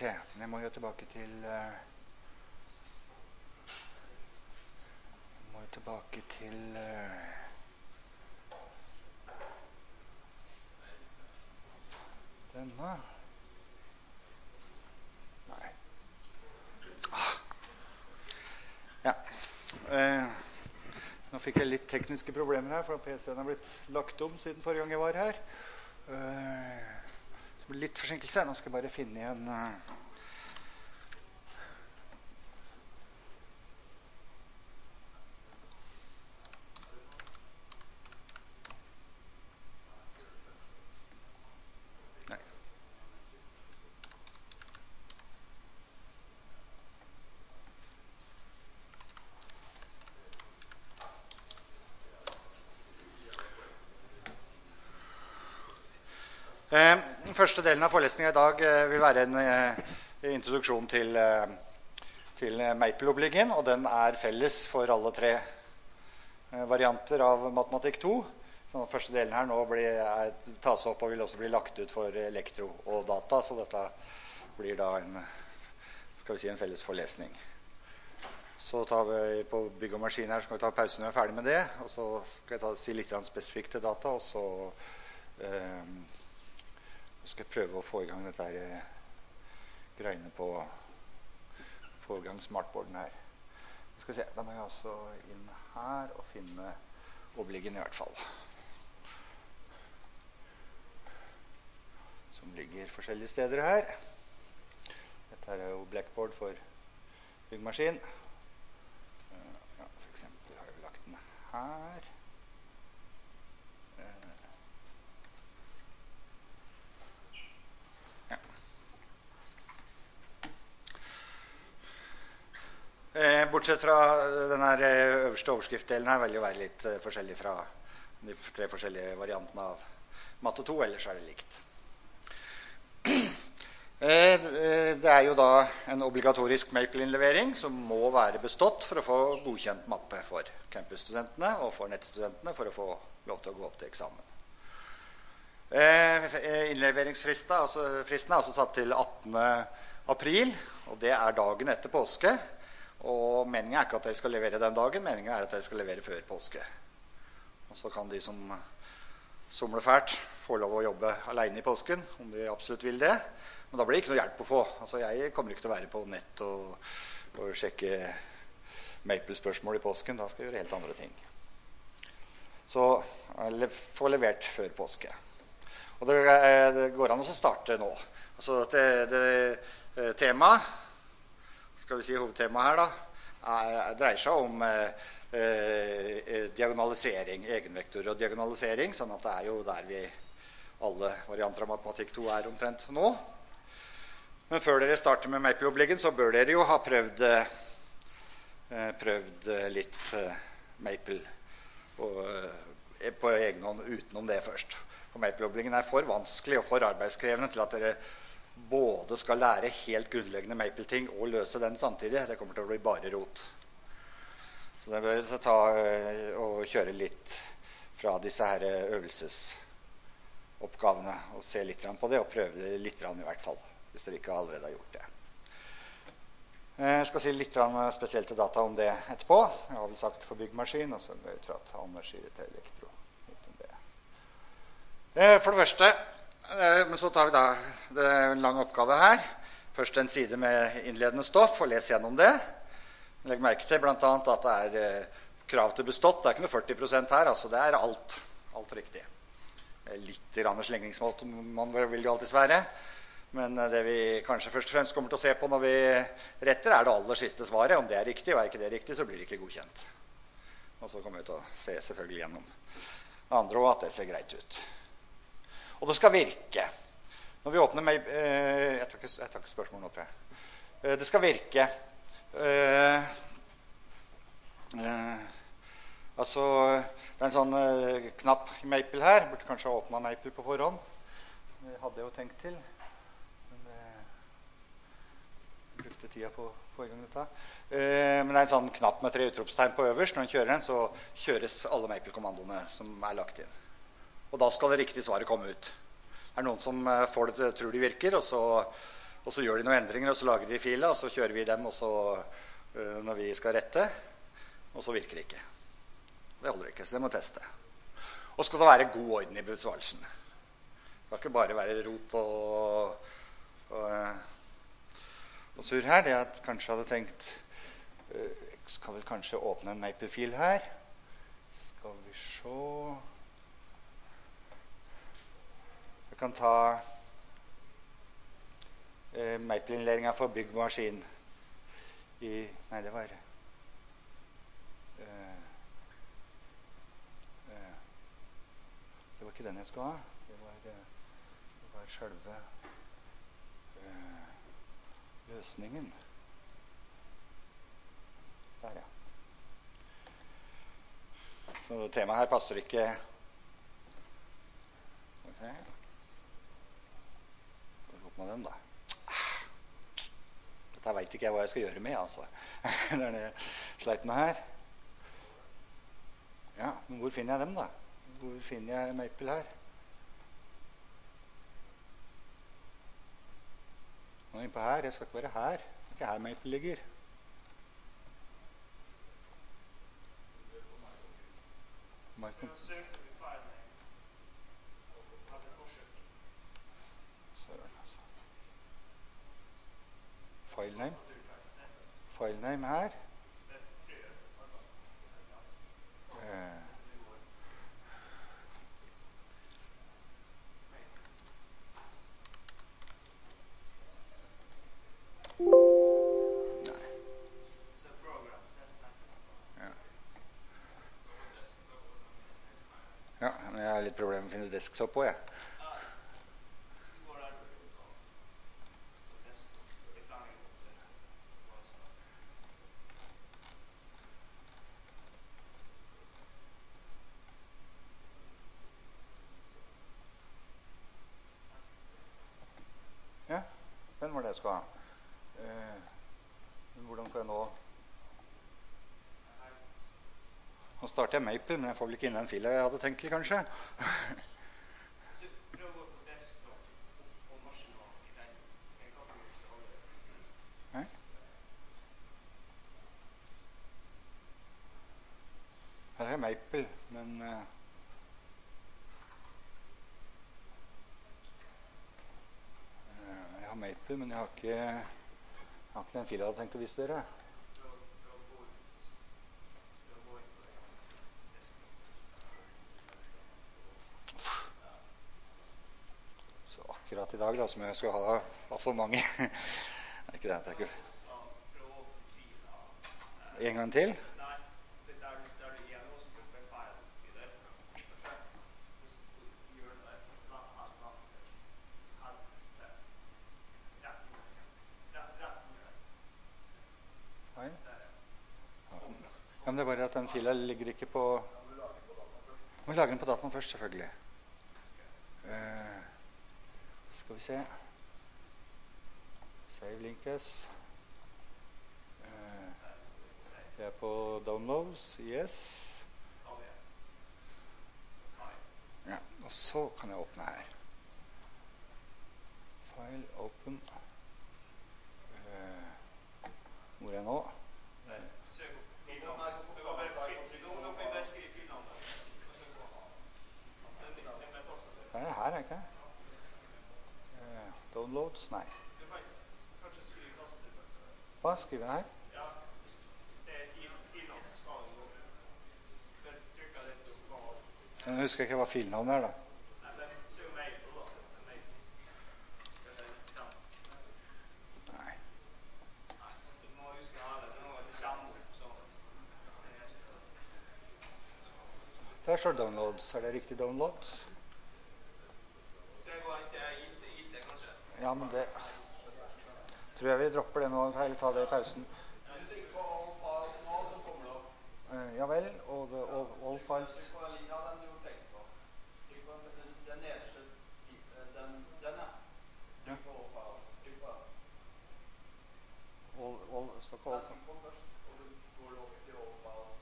se, jeg må jo tilbake til denne. Nei. Ja. Nå fikk jeg litt tekniske problemer her, for PC-en har blitt lagt om siden forrige gang jeg var her. Så blir det litt forsinkelse. Nå skal jeg bare finne igjen Den første delen av forelesningen i dag vil være en introduksjon til Maple-obligen, og den er felles for alle tre varianter av matematikk 2. Så den første delen her nå tas opp og vil også bli lagt ut for elektro og data, så dette blir da en felles forelesning. Så tar vi på bygg og maskin her, så skal vi ta pausen når vi er ferdig med det, og så skal jeg si litt spesifikt til data, og så skal jeg prøve å få i gang dette her greiene på få i gang smartboarden her. Skal vi se, da må jeg altså inn her og finne obligen i hvert fall. Som ligger forskjellige steder her. Dette her er jo blackboard for byggmaskin. Ja, for eksempel har jeg lagt den her. Bortsett fra denne øverste overskriftdelen her vil jo være litt forskjellig fra de tre forskjellige variantene av matte 2, ellers er det likt. Det er jo da en obligatorisk Maple-innlevering som må være bestått for å få godkjent mappe for campusstudentene og for nettstudentene for å få lov til å gå opp til eksamen. Innleveringsfristen er altså satt til 18. april, og det er dagen etter påske. Og meningen er ikke at jeg skal levere den dagen, meningen er at jeg skal levere før påske. Og så kan de som somler fælt få lov å jobbe alene i påsken, om de absolutt vil det. Men da blir det ikke noe hjelp å få. Altså, jeg kommer ikke til å være på nett og sjekke Maple-spørsmål i påsken. Da skal jeg gjøre helt andre ting. Så jeg får levert før påske. Og det går an å starte nå. Altså, det temaet, skal vi si hovedtemaet her da, dreier seg om diagonalisering, egenvektorer og diagonalisering, sånn at det er jo der vi alle varianter av matematikk 2 er omtrent nå. Men før dere starter med Maple-obligen, så bør dere jo ha prøvd litt Maple på egen hånd utenom det først. For Maple-obligen er for vanskelig og for arbeidskrevende til at dere både skal lære helt grunnleggende Maple-ting og løse den samtidig. Det kommer til å bli bare rot. Så det bør ta og kjøre litt fra disse her øvelsesoppgavene og se litt på det, og prøve det litt i hvert fall, hvis dere ikke allerede har gjort det. Jeg skal si litt spesielt til data om det etterpå. Jeg har vel sagt for byggmaskin, og så går jeg ut fra at Anders sier det til elektro. For det første, men så tar vi da, det er en lang oppgave her. Først en side med innledende stoff, og les gjennom det. Legg merke til blant annet at det er krav til bestått. Det er ikke noe 40% her, altså det er alt riktig. Litt slengningsmåte man vil jo alltid svære. Men det vi kanskje først og fremst kommer til å se på når vi retter, er det aller siste svaret. Om det er riktig, og er ikke det riktig, så blir det ikke godkjent. Og så kommer vi til å se selvfølgelig gjennom det andre, og at det ser greit ut. Og det skal virke. Når vi åpner jeg tar ikke spørsmål nå, tror jeg. Det skal virke. Altså, det er en sånn knapp i Maple her. Burde kanskje ha åpnet Maple på forhånd. Det hadde jeg jo tenkt til. Men jeg brukte tida på forrige gang dette. Men det er en sånn knapp med 3 utropstegn på øverst. Når den kjører den, så kjøres alle Maple-kommandoene som er lagt inn. Og da skal det riktige svaret komme ut. Det er noen som får det, tror de virker, og så Og så gjør de noen endringer, og så lager vi fila, og så kjører vi dem, og så når vi skal rette, og så virker det ikke. Det holder ikke, så det må teste. Og så skal det være god orden i besvarelsen. Det skal ikke bare være rot og surr her. Det jeg kanskje hadde tenkt, jeg skal vel kanskje åpne en Maple-fil her. Skal vi se. Jeg kan ta Maple-innlæringen for byggmaskin i, nei det var det var ikke den jeg skulle ha, det var selve løsningen. Der ja. Så temaet her passer ikke. Okay. Skal vi åpne den da? Dette vet ikke jeg hva jeg skal gjøre med, altså. Det er det jeg sleit med her. Ja, men hvor finner jeg dem da? Hvor finner jeg Maple her? Nå er jeg på her. Jeg skal ikke være her. Det er ikke her Maple ligger. Søren, altså. Filename. Filename her. Ja, men jeg har litt problemer med å finne desktop også, jeg. Ja, den var det jeg skulle ha. Men hvordan får jeg nå... Nå starter jeg Maple, men jeg får vel ikke inn den fila jeg hadde tenkt til, kanskje. Nei? Her er Maple, men... jeg har Maple, men jeg har ikke den fila jeg hadde tenkt å vise dere. I dag da, som jeg skal ha så mange. Det er ikke det, det er ikke... En gang til? Feil? Ja, men det er bare at den fila ligger ikke på... Må lagre den på dataen først, selvfølgelig. Skal vi se. Save linkes. Det er på downloads. Yes. Ja, og så kan jeg åpne her. File, open. Hvor er jeg nå? Det er her, ikke det? Downloads? Nei. Hva skriver jeg her? Ja, hvis det er filnavn, så skal du trykke litt og skal... Jeg husker ikke hva filnavn er, da. Nei, men så er jo Maple, da. Nei. Du må huske her, det er noe til kjennelse på sånn. Der står downloads. Er det riktig downloads? Ja, men det... Tror jeg vi dropper det nå, eller ta det i pausen. Hvis du trykker på all files nå, så kommer det opp. Ja vel, og all files... Trykk på den linja, den du tenker på. Trykk på den nederste... Den, ja. Trykk på all files. Trykk på den. Trykk på den først, og så går det opp til all files.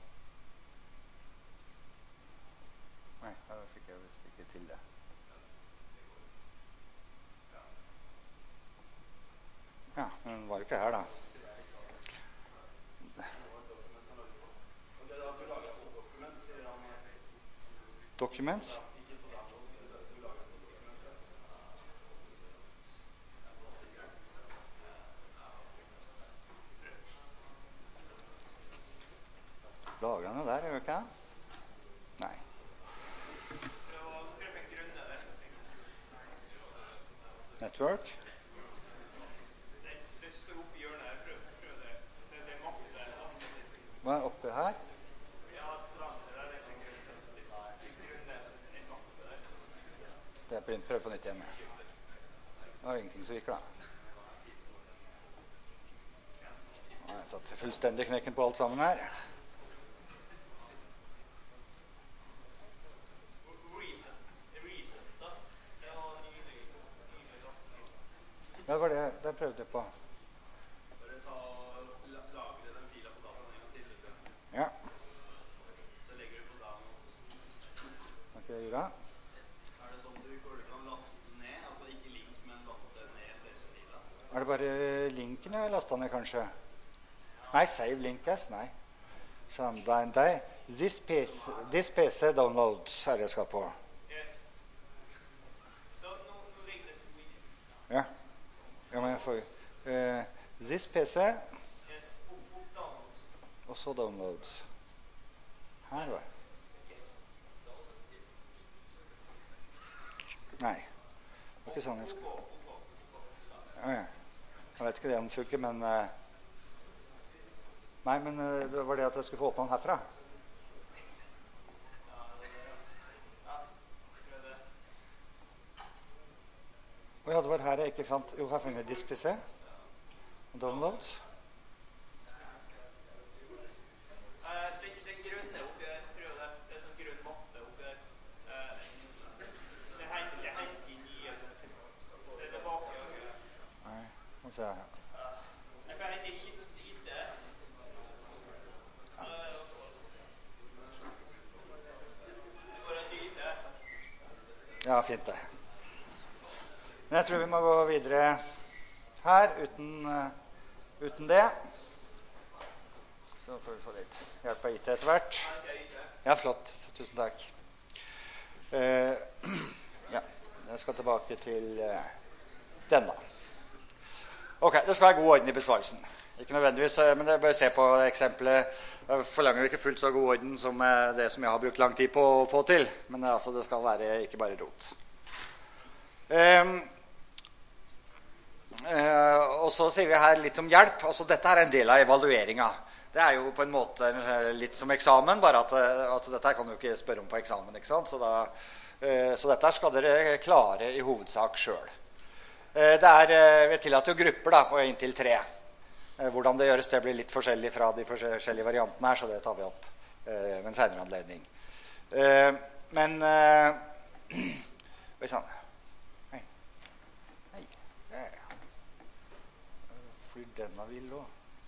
Nei, her fikk jeg visst ikke til det. Ja, men den var jo ikke her da. Documents? Lager han det der, gjør ikke det? Nei. Network? Hva er oppe her? Det er prøv på nytt igjen. Det var ingenting som virker da. Nå har jeg tatt fullstendig knekken på alt sammen her. Ja, det var det prøvde jeg på. Ja. Så legger du på downloads. Ok, det gjør det. Er det sånn du kan laste ned? Altså ikke link, men laste ned save-fila? Er det bare linken jeg lastet ned, kanskje? Nei, save link as, nei. This PC downloads er det jeg skal på. Ja. Ja, men jeg får this PC og så downloads her var nei, det var ikke sånn jeg skulle jeg vet ikke det om det funker, men nei, men det var det at jeg skulle få åpne den herfra. Ja, det var her jeg ikke fant. Jo, her finner jeg disk PC. Downloads. Den grønne oppi der, prøv det. Det er sånn grønn mappe oppi der. Det henger ikke inn i. Det er tilbake. Nei, må se her. Jeg kan hente lite. Det går en lite. Ja, fint det. Men jeg tror vi må gå videre her uten det. Så får vi få litt hjelp av IT etter hvert. Ja, flott. Tusen takk. Ja, jeg skal tilbake til den da. Ok, det skal være god orden i besvarelsen. Ikke nødvendigvis, men det bør se på eksempelet. Jeg forlanger jo ikke fullt så god orden som det som jeg har brukt lang tid på å få til. Men altså, det skal være ikke bare rot. Og så sier vi her litt om hjelp. Altså, dette er en del av evalueringen. Det er jo på en måte litt som eksamen, bare at dette kan du ikke spørre om på eksamen, ikke sant? Så dette skal dere klare i hovedsak selv. Vi tillater jo grupper da, på inntil 3. Hvordan det gjøres, det blir litt forskjellig fra de forskjellige variantene her, så det tar vi opp ved en senere anledning. Men oi sann. Flyr denne vil også.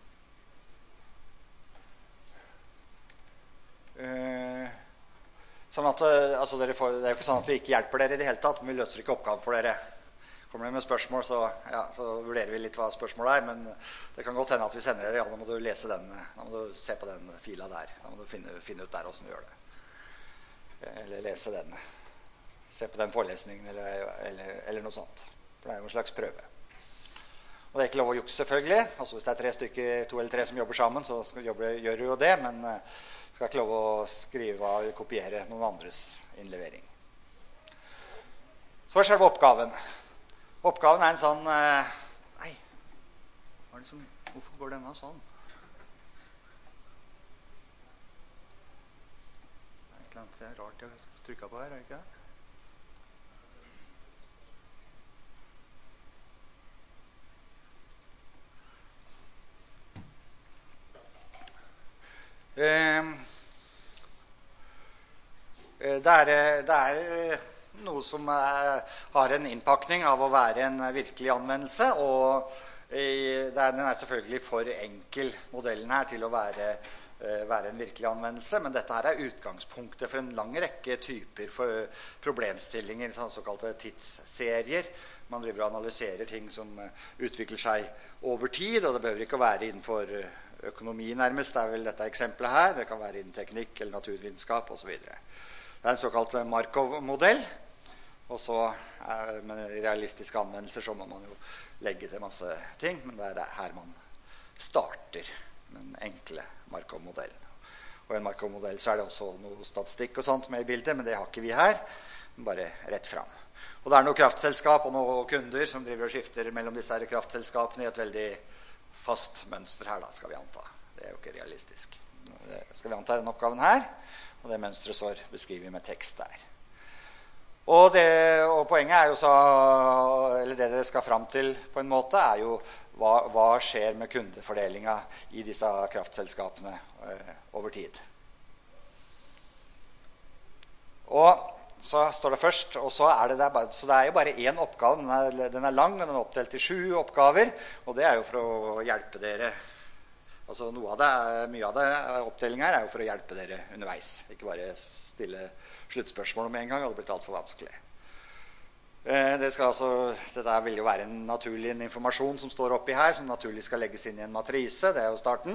Sånn at altså det er jo ikke sånn at vi ikke hjelper dere i det hele tatt, men vi løser ikke oppgaven for dere. Kommer dere med spørsmål, så vurderer vi litt hva spørsmålet er, men det kan godt hende at vi sender dere, ja, da må du lese den, da må du se på den fila der, da må du finne ut der hvordan du gjør det. Eller lese den, se på den forelesningen, eller noe sånt. For det er jo en slags prøve. Og det er ikke lov å jukse selvfølgelig, altså hvis det er 3 stykker, 2 eller 3 som jobber sammen, så gjør du jo det, men det skal ikke lov å skrive og kopiere noen andres innlevering. Så er selve oppgaven. Oppgaven er en sånn, nei, hvorfor går denne sånn? Det er et eller annet rart jeg har trykket på her, er det ikke det? Det er noe som har en innpakning av å være en virkelig anvendelse, og den er selvfølgelig for enkel modellen her til å være være en virkelig anvendelse, men dette her utgangspunktet for en lang rekke typer for problemstillinger, såkalte tidsserier. Man driver og analyserer ting som utvikler seg over tid, og det behøver ikke å være innenfor økonomi nærmest, det vel dette eksempelet her, det kan være innen teknikk eller naturvitenskap og så videre. Det en såkalt Markov-modell, og så med realistiske anvendelser så må man jo legge til masse ting, men det her man starter med den enkle Markov-modellen. Og i en Markov-modell så det også noe statistikk og sånt med i bildet, men det har ikke vi her, bare rett fram. Og det noen kraftselskap og noen kunder som driver og skifter mellom disse her kraftselskapene i et veldig fast mønster her, da, skal vi anta. Det jo ikke realistisk. Det skal vi anta den oppgaven her, og det mønstret står beskrivet med tekst der. Og poenget jo så, eller det dere skal fram til på en måte, jo hva skjer med kundefordelingen i disse kraftselskapene over tid. Og så står det først, og så det der, så det jo bare én oppgave, den lang, og den oppdelt i 7 oppgaver, og det jo for å hjelpe dere. Altså mye av det oppdelingen her jo for å hjelpe dere underveis, ikke bare stille sluttspørsmål med en gang, det hadde blitt alt for vanskelig. Dette vil jo være en naturlig informasjon som står oppi her, som naturlig skal legges inn i en matrise, det jo starten.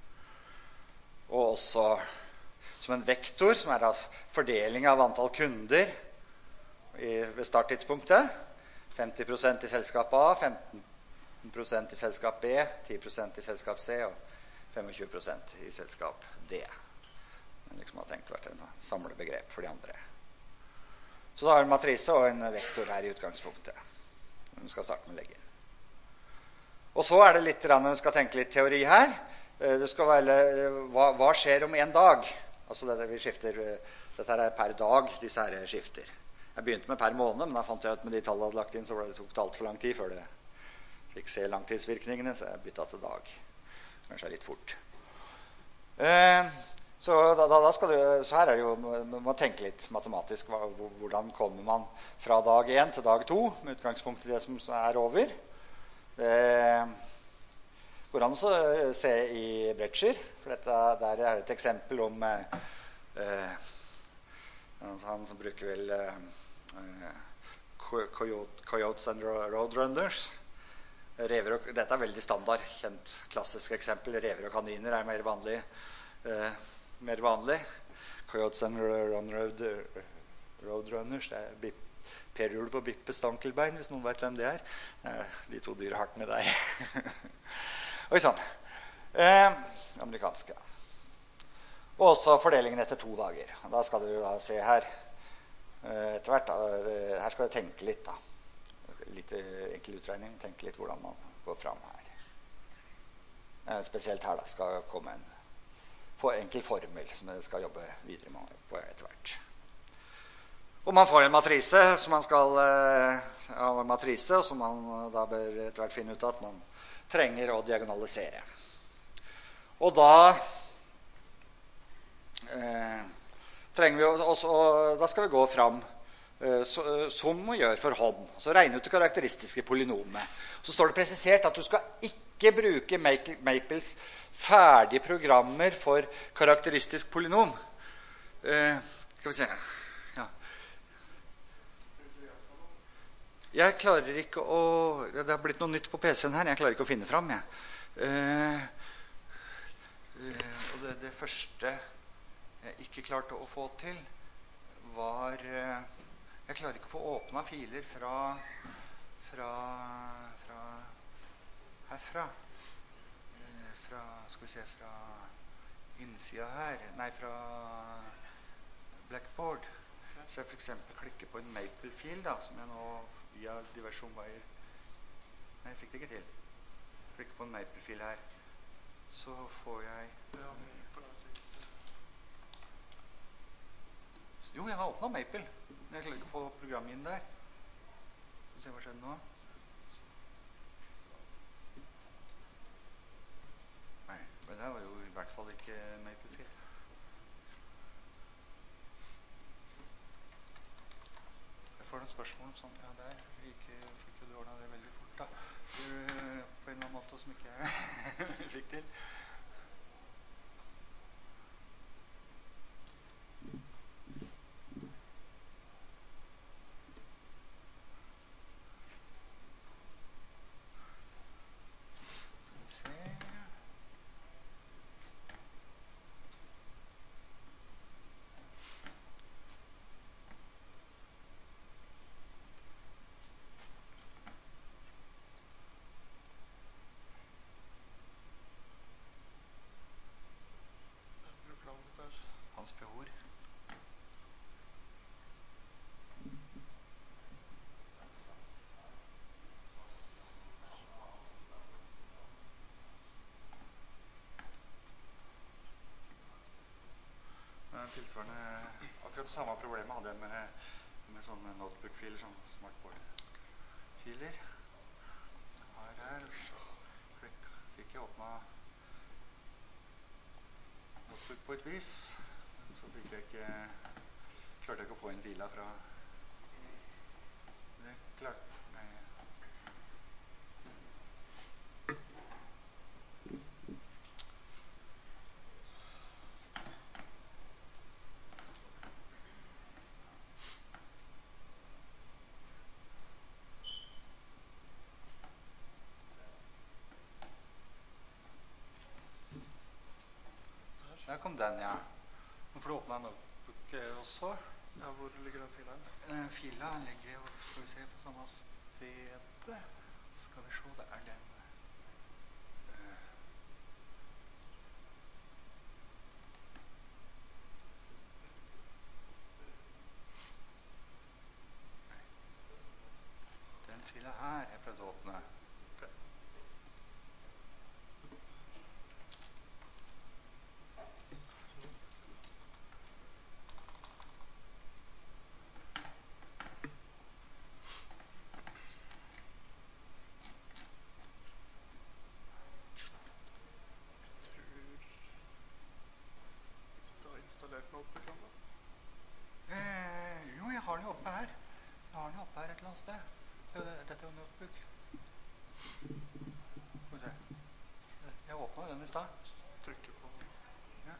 Og også som en vektor, som da fordeling av antall kunder ved starttidspunktet. 50% i selskap A, 15% i selskap B, 10% i selskap C og 25% i selskap D. Men liksom har tenkt å være en samlebegrep for de andre. Så da har vi en matrise og en vektor her i utgangspunktet. Vi skal starte med å legge inn. Og så det litt, vi skal tenke litt teori her. Det skal være, hva skjer om en dag? Altså vi skifter, dette per dag, disse her skifter. Jeg begynte med per måned, men da fant jeg ut med de tallene jeg hadde lagt inn, så det tok alt for lang tid før det fikk se langtidsvirkningene, så jeg byttet til dag. Kanskje litt fort. Så her det jo, man tenker litt matematisk, hvordan kommer man fra dag 1 til dag 2, med utgangspunkt i det som over. Det går an å se i Bretcher, for der et eksempel om han som bruker vel Coyotes and Roadrunners. Dette veldig standard, kjent klassisk eksempel. Rever og kaniner mer vanlig. Coyotes and Roadrunners, det perulv og bippe stankelbein, hvis noen vet hvem det de 2 dyreartene der. Oi sann. Amerikanske. Og også fordelingen etter 2 dager. Da skal dere da se her etter hvert. Her skal dere tenke litt da. Litt enkel utregning, tenke litt hvordan man går fram her. Spesielt her da skal komme en enkel formel som jeg skal jobbe videre med på etter hvert. Og man får en matrise som man skal og som man da bør etter hvert finne ut at man trenger å diagonalisere. Og da trenger vi også, da skal vi gå fram som vi gjør for hånd. Så regne ut det karakteristiske polynomet. Så står det presisert at du skal ikke bruke Maples ferdige programmer for karakteristisk polynom. Skal vi se. Ja. Jeg klarer ikke å... Det har blitt noe nytt på PC-en her. Jeg klarer ikke å finne fram, og det første jeg ikke klarte å få til var... Jeg klarer ikke å få åpnet filer herfra. Skal vi se, fra innsida her. Nei, fra Blackboard. Så jeg for eksempel klikker på en Maple-fil da, som jeg nå via diverse omveier... Nei, jeg fikk det ikke til. Klikker på en Maple-fil her. Så får jeg... Jo, jeg har åpnet Maple. Men jeg klarer ikke å få programmet inn der. Skal vi se hva skjedde nå. Nei, men det var jo i hvert fall ikke Maple-fil. Jeg får noen spørsmål om sånt. Ja, der fikk jo du ordnet det veldig fort da. På en eller annen måte som ikke jeg fikk til. tilsvarende, akkurat det samme problemet hadde jeg med sånne notebook-filer, sånne smartboard-filer. Her, så fikk jeg åpnet notebook på et vis, men så klarte jeg ikke å få inn fila fra det. Nei. Der kom den, ja. Nå får du åpne notebook også. Ja, hvor ligger den filen? Fila ligger jo, skal vi se, på samme sted. Skal vi se, det er den. Den fila her jeg prøvde å åpne. Installert notebook-programmet? Jo, jeg har den jo oppe her. Jeg har den jo oppe her et eller annet sted. Dette er jo notebook. Skal vi se. Jeg åpnet den i sted. Trykker på den. Ja.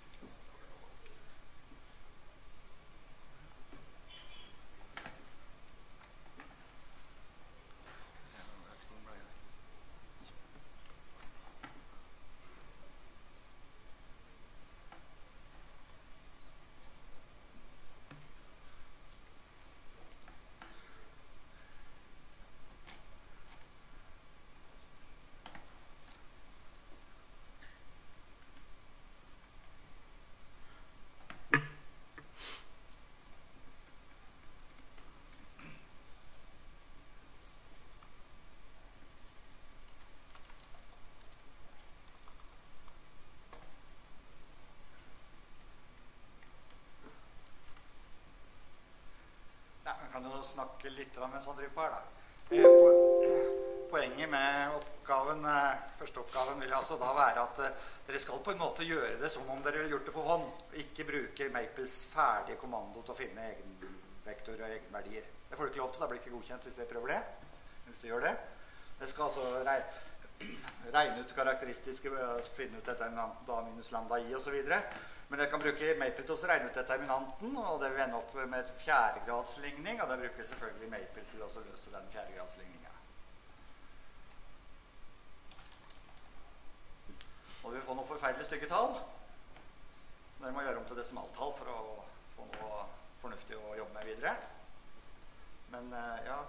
Jeg kan jo snakke litt mens han driver på her, da. Poenget med oppgaven, første oppgaven vil altså da være at dere skal på en måte gjøre det som om dere ville gjort det for hånd. Ikke bruke Maples ferdige kommando til å finne egenvektorer og egenverdier. Det får du ikke lov til, da blir det ikke godkjent hvis dere prøver det. Hvis dere gjør det. Dere skal altså regne ut karakteristiske, finne ut dette da minus lambda i og så videre. Men dere kan bruke Maple til å regne ut determinanten, og det vil ende opp med et fjerdegradsligning, og da bruker selvfølgelig Maple til å løse den fjerdegradsligningen. Og dere vil få noen forferdelig stygge tall. Dere må gjøre om til desimaltall for å få noe fornuftig å jobbe med videre. Men, ja.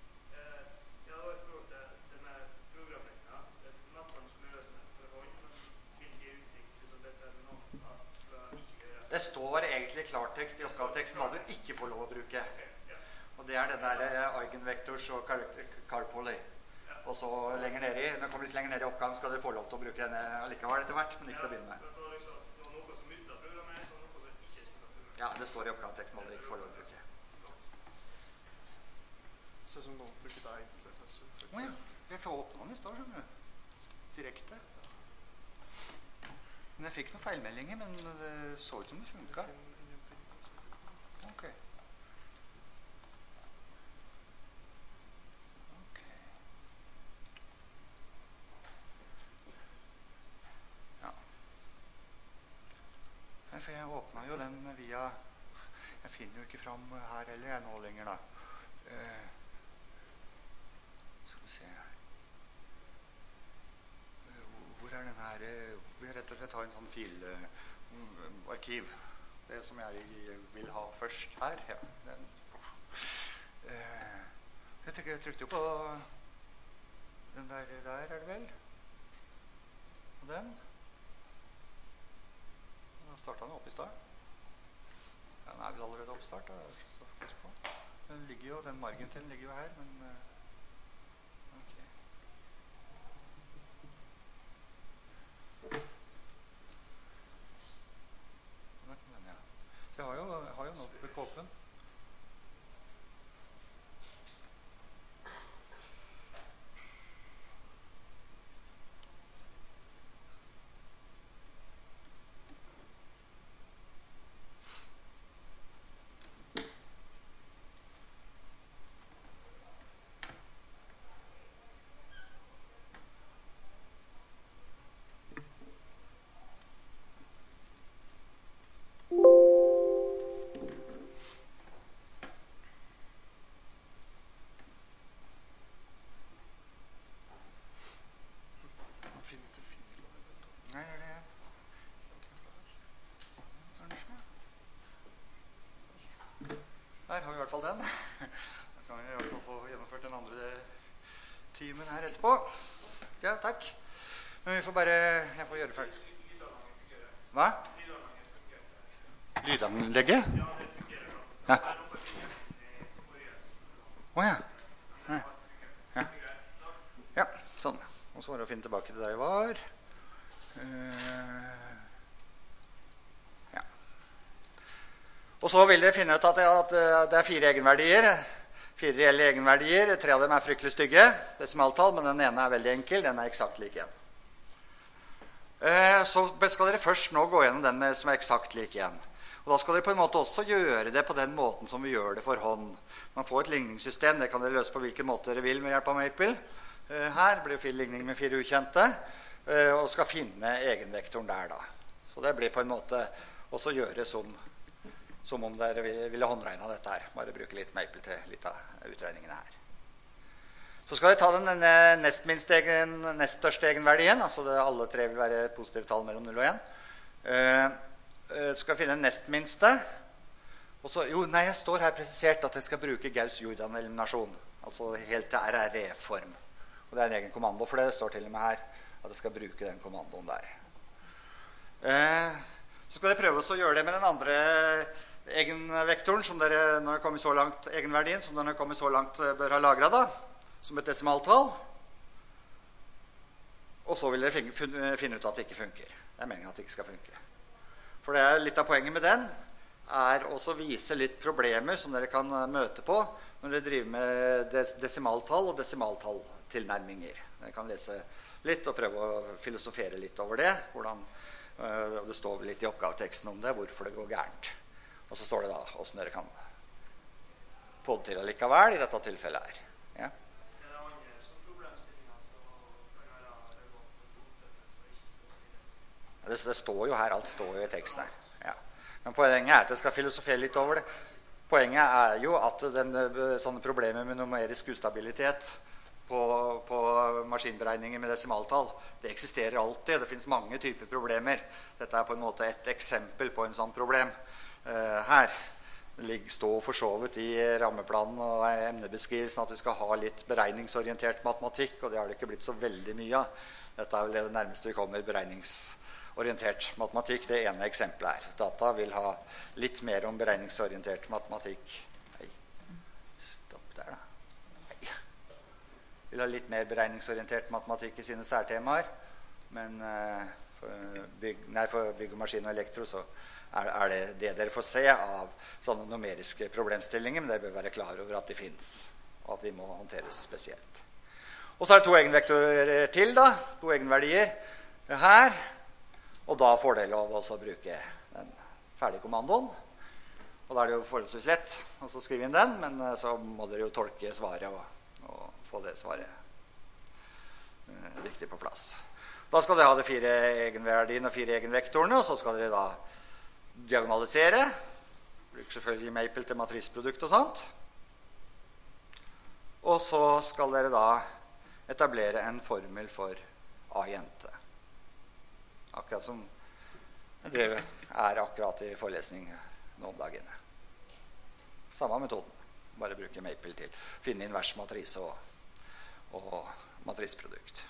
Det står egentlig klartekst i oppgaveteksten hva du ikke får lov å bruke. Og det er den der eigenvektors og carpoly. Og så lenger nede når jeg kommer litt lenger ned i oppgaven, skal dere få lov til å bruke den allikevel etter hvert, men ikke til å begynne med. Ja, det står i oppgaveteksten hva dere ikke får lov å bruke. Det ser ut som noen bruker deg installert. Åja, jeg får åpne den i stad, skjønner du. Direkte. Men jeg fikk noen feilmeldinger, men det så ut som det funket. Ok. Ok. Ja. For jeg åpnet jo den via... Jeg finner jo ikke frem her heller jeg nå lenger da. Skal vi se her. Hvor er den her? Vi har rett og slett ha en sånn filarkiv. Det som jeg vil ha først her. Ja, den. Jeg trykte jo på den der er det vel? Og den. Da startet den opp i start. Ja, den er vel allerede oppstart. Den ligger jo, den margen til ligger jo her, men... Men vi får bare... Jeg får gjøre ferdig. Hva? Lydanlegget? Ja. Åja. Ja, sånn. Og så var det å finne tilbake til der jeg var. Ja. Og så vil dere finne ut at det er 4 egenverdier. 4 reelle egenverdier. 3 av dem er fryktelig stygge. Desimaltall, men den ene er veldig enkel. Den er eksakt lik igjen. Så skal dere først nå gå gjennom den som er eksakt lik igjen. Og da skal dere på en måte også gjøre det på den måten som vi gjør det for hånd. Man får et ligningssystem, det kan dere løse på hvilken måte dere vil med hjelp av Maple. Her blir det ligning med 4 ukjente, og skal finne egenvektoren der da. Så det blir på en måte også gjøre som om dere ville håndregne dette her. Bare bruke litt Maple til litt av utregningene her. Så skal dere ta den nest største egenverdien, altså alle 3 vil være positive tall mellom 0 og 1. Så skal jeg finne den nest minste. Og så, jeg står her presisert at jeg skal bruke Gauss-Jordan-eliminasjon, altså helt til RRE-form. Og det er en egen kommando for det. Det står til og med her at jeg skal bruke den kommandoen der. Så skal dere prøve å gjøre det med den andre egenvektoren, som dere, når dere kommer så langt, egenverdien, som dere kommer så langt bør ha lagret da, som et desimaltall. Og så vil dere finne ut at det ikke funker. Det er meningen at det ikke skal funke. For det er litt av poenget med den, er også å vise litt problemer som dere kan møte på når dere driver med desimaltall og desimaltalltilnærminger. Dere kan lese litt og prøve å filosofere litt over det. Det står litt i oppgaveteksten om det, hvorfor det går gærent. Og så står det da hvordan dere kan få det til allikevel i dette tilfellet her. Ja. Det står jo her, alt står jo i teksten her. Ja. Men poenget er at jeg skal filosofere litt over det. Poenget er jo at sånne problemer med numerisk ustabilitet på maskinberegninger med desimaltall, det eksisterer alltid. Det finnes mange typer problemer. Dette er på en måte et eksempel på en sånn problem her. Det står for så vidt i rammeplanen og emnebeskrivelsen at vi skal ha litt beregningsorientert matematikk, og det har det ikke blitt så veldig mye av. Dette er vel det nærmeste vi kommer beregningsorientert matematikk. Det ene eksempelet er. Data vil ha litt mer om beregningsorientert matematikk. Nei, stopp der da. Nei. Vil ha litt mer beregningsorientert matematikk i sine særtemaer, men for bygg og maskin og elektro så er det dere får se av sånne numeriske problemstillinger, men dere bør være klar over at de finnes, og at de må håndteres spesielt. Og så er det 2 egenvektorer til da, 2 egenverdier her, og da får dere lov å bruke den ferdige kommandoen. Og da er det jo forholdsvis lett å skrive inn den, men så må dere jo tolke svaret og få det svaret riktig på plass. Da skal dere ha de 4 egenverdiene og 4 egenvektorene, og så skal dere da diagonalisere. Bruker selvfølgelig Maple til matrisprodukt og sånt. Og så skal dere da etablere en formel for A-jente. Akkurat som det er akkurat i forelesning nå om dagene. Samme metoden. Bare bruke Maple til finne invers matrise og matrisprodukt.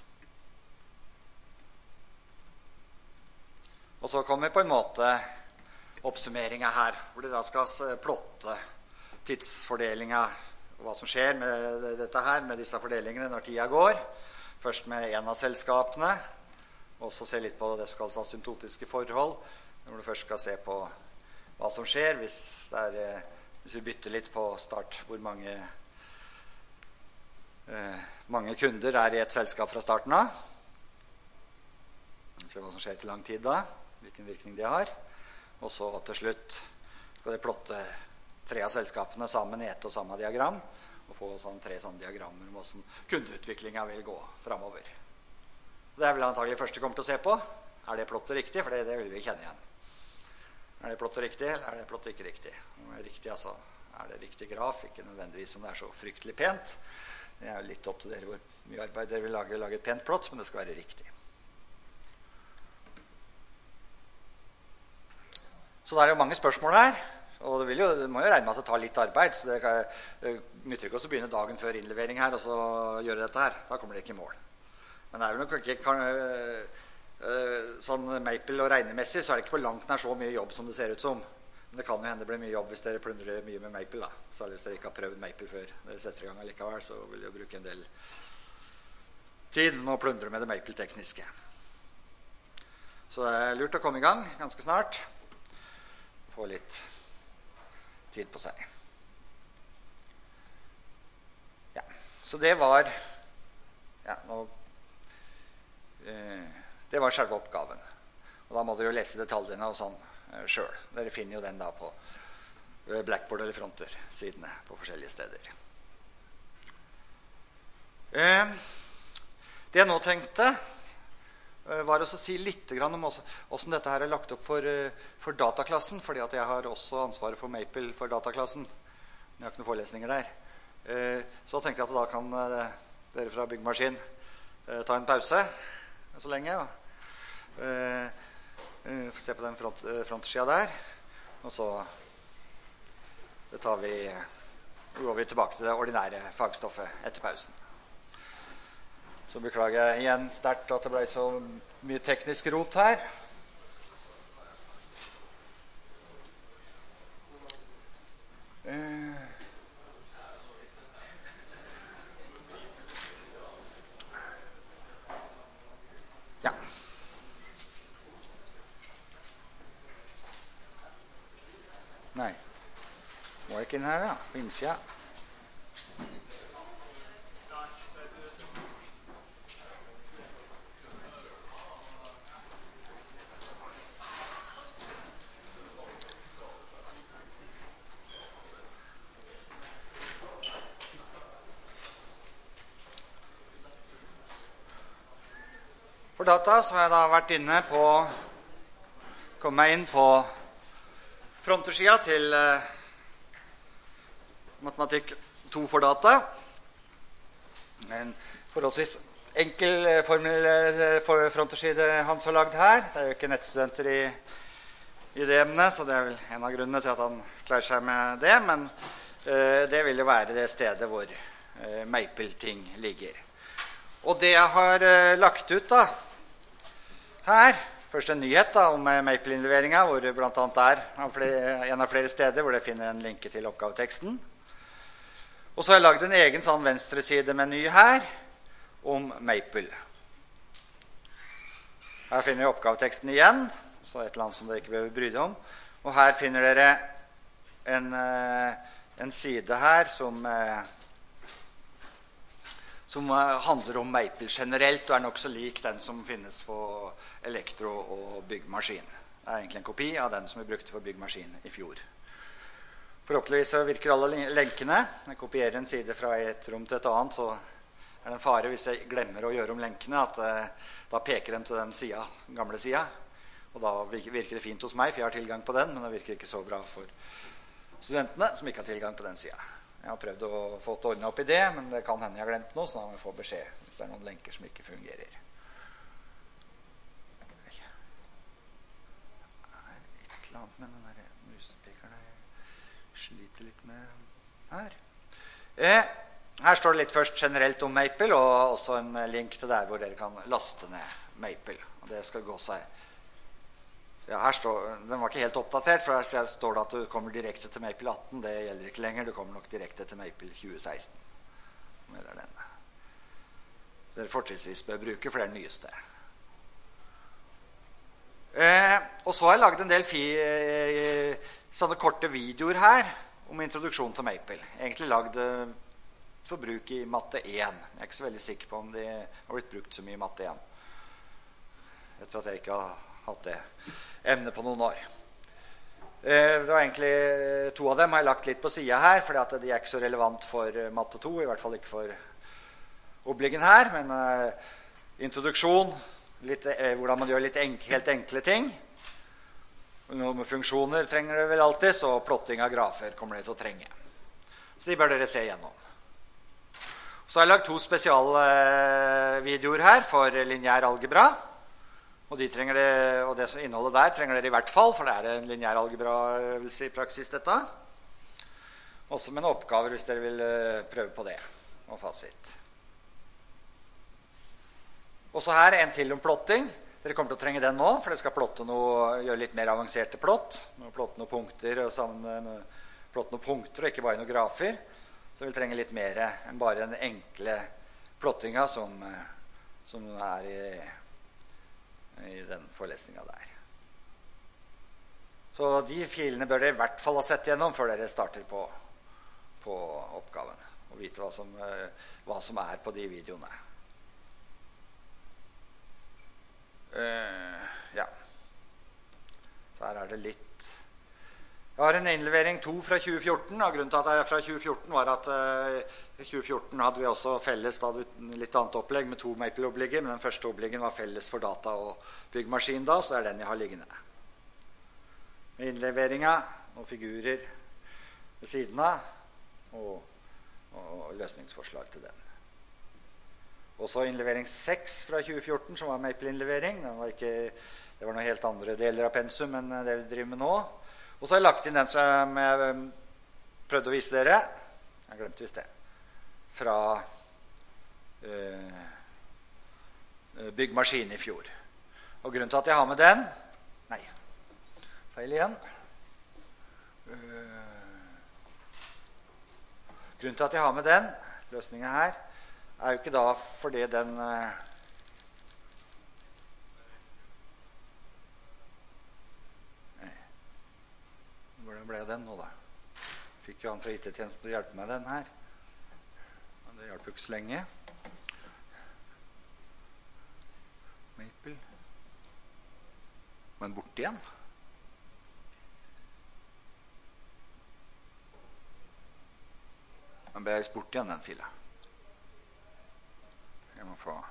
Og så kommer på en måte oppsummeringen her, hvor dere da skal plotte tidsfordelingen, hva som skjer med dette her, med disse fordelingene når tida går. Først med en av selskapene, og så se litt på det som kalles asymptotiske forhold, hvor du først skal se på hva som skjer hvis vi bytter litt på start, hvor mange kunder er i et selskap fra starten av. Se hva som skjer til lang tid da, hvilken virkning det har. Og så til slutt skal dere plotte 3 av selskapene sammen i ett og samme diagram, og få 3 sånne diagrammer om hvordan kundeutviklingen vil gå fremover. Det er vel antagelig første kommer til å se på. Er det plottet riktig? For det vil vi kjenne igjen. Er det plottet riktig, eller er det plottet ikke riktig? Om det er riktig, altså er det riktig graf, ikke nødvendigvis om det er så fryktelig pent. Det er jo litt opp til dere hvor mye arbeid dere vil lage et pent plott, men det skal være riktig. Så det er jo mange spørsmål her, og det må jo regne med at det tar litt arbeid, så det nytter ikke å begynne dagen før innlevering her, og så gjøre dette her. Da kommer det ikke i mål. Men det er jo nok ikke sånn Maple og regnemessig, så er det ikke på langt nær så mye jobb som det ser ut som. Men det kan jo hende det blir mye jobb hvis dere plundrer mye med Maple, da. Særlig hvis dere ikke har prøvd Maple før dere setter i gang allikevel, så vil dere bruke en del tid med å plundre med det Maple-tekniske. Så det er lurt å komme i gang ganske snart. Få litt tid på seg. Ja, så det var det var selve oppgaven. Og da må dere jo lese detaljene og sånn selv. Dere finner jo den da på Blackboard eller fronter-sidene på forskjellige steder. Det jeg nå tenkte var også å si litt om hvordan dette her er lagt opp for dataklassen, fordi at jeg har også ansvaret for Maple for dataklassen. Jeg har ikke noen forelesninger der. Så da tenkte jeg at da kan dere fra Byggmaskin ta en pause så lenge. Se på den frontsida der. Og så går vi tilbake til det ordinære fagstoffet etter pausen. Så beklager jeg igjen sterkt at det ble så mye teknisk rot her. Ja. Nei. Må jeg ikke inn her da, på innsida. For data så har jeg da vært inne på kommet meg inn på frontersida til matematikk 2 for data. En forholdsvis enkel formel for fronterside Hans har lagd her. Det er jo ikke nettstudenter i det emnet, så det er vel en av grunnene til at han klarer seg med det. Men det vil jo være det stedet hvor Maple-ting ligger. Og det jeg har lagt ut da, her, først en nyhet da, om Maple-innleveringa, hvor det blant annet er en av flere steder hvor det finner en linke til oppgaveteksten. Og så har jeg lagd en egen sånn venstreside-meny her om Maple. Her finner vi oppgaveteksten igjen, så et eller annet som dere ikke behøver bry dere om. Og her finner dere en side her som handler om Maple generelt, og er nok så lik den som finnes på elektro- og byggmaskin. Det er egentlig en kopi av den som vi brukte for byggmaskin i fjor. Forhåpentligvis så virker alle lenkene. Når jeg kopierer en side fra et rom til et annet, så er det en fare hvis jeg glemmer å gjøre om lenkene, at da peker de til den gamle sida. Og da virker det fint hos meg, for jeg har tilgang på den, men det virker ikke så bra for studentene som ikke har tilgang på den sida. Jeg har prøvd å få det ordnet opp i det, men det kan hende jeg har glemt noe, så da må jeg få beskjed hvis det er noen lenker som ikke fungerer. Det er et eller annet med den der musepekeren jeg sliter litt med her. Her står det litt først generelt om Maple, og også en link til der hvor dere kan laste ned Maple. Og det skal gå seg. Ja, den var ikke helt oppdatert, for her står det at du kommer direkte til Maple 18. Det gjelder ikke lenger, du kommer nok direkte til Maple 2016. Det er den. Dere fortrinnsvis bør bruke, for det er den nyeste. Og så har jeg laget en del sånne korte videoer her om introduksjon til Maple. Egentlig laget for bruk i matte 1. Jeg er ikke så veldig sikker på om de har blitt brukt så mye i matte 1. Jeg tror at jeg ikke har hatt det emnet på noen år. Det var egentlig 2 av dem har jeg lagt litt på siden her, fordi at de er ikke så relevant for matte 2, i hvert fall ikke for obligen her, men introduksjon, hvordan man gjør litt helt enkle ting. Noen funksjoner trenger det vel alltid, så plotting av grafer kommer det til å trenge. Så de bør dere se gjennom. Så har jeg lagt 2 spesialvideoer her for lineær algebra. Og det innholdet der trenger dere i hvert fall, for det er en lineær algebra-øvelse i praksis dette. Også med noen oppgaver hvis dere vil prøve på det, og fasit. Og så her en til om plotting. Dere kommer til å trenge den nå, for dere skal plotte gjøre litt mer avanserte plott. Plotte noen punkter og plotte noen punkter, og ikke bare noen grafer. Så vi trenger litt mer enn bare den enkle plottinga som er i den forelesninga der. Så de filene bør dere i hvert fall ha sett gjennom før dere starter på oppgaven. Og vite hva som er på de videoene. Ja. Så her er det litt. Jeg har en innlevering 2 fra 2014, og grunnen til at jeg er fra 2014 var at i 2014 hadde vi også felles, da hadde vi litt annet opplegg med 2 Maple-opplegger, men den første oppleggen var felles for data og byggmaskin da, så er den jeg har liggende. Med innleveringa og figurer ved siden av, og løsningsforslag til den. Og så innlevering 6 fra 2014, som var Maple-innlevering. Det var noen helt andre deler av pensum enn det vi driver med nå. Og så har jeg lagt inn den som jeg prøvde å vise dere. Jeg glemte visst det. Fra byggmaskin i fjor. Og grunnen til at jeg har med den... Nei, feil igjen. Grunnen til at jeg har med den, løsningen her, er jo ikke da fordi den Hvordan ble den nå da? Fikk jo han fra IT-tjenesten til å hjelpe meg den her. Men det hjelper jo ikke så lenge. Maple. Men bort igjen. Den ble jeg bort igjen, den fila. Jeg må få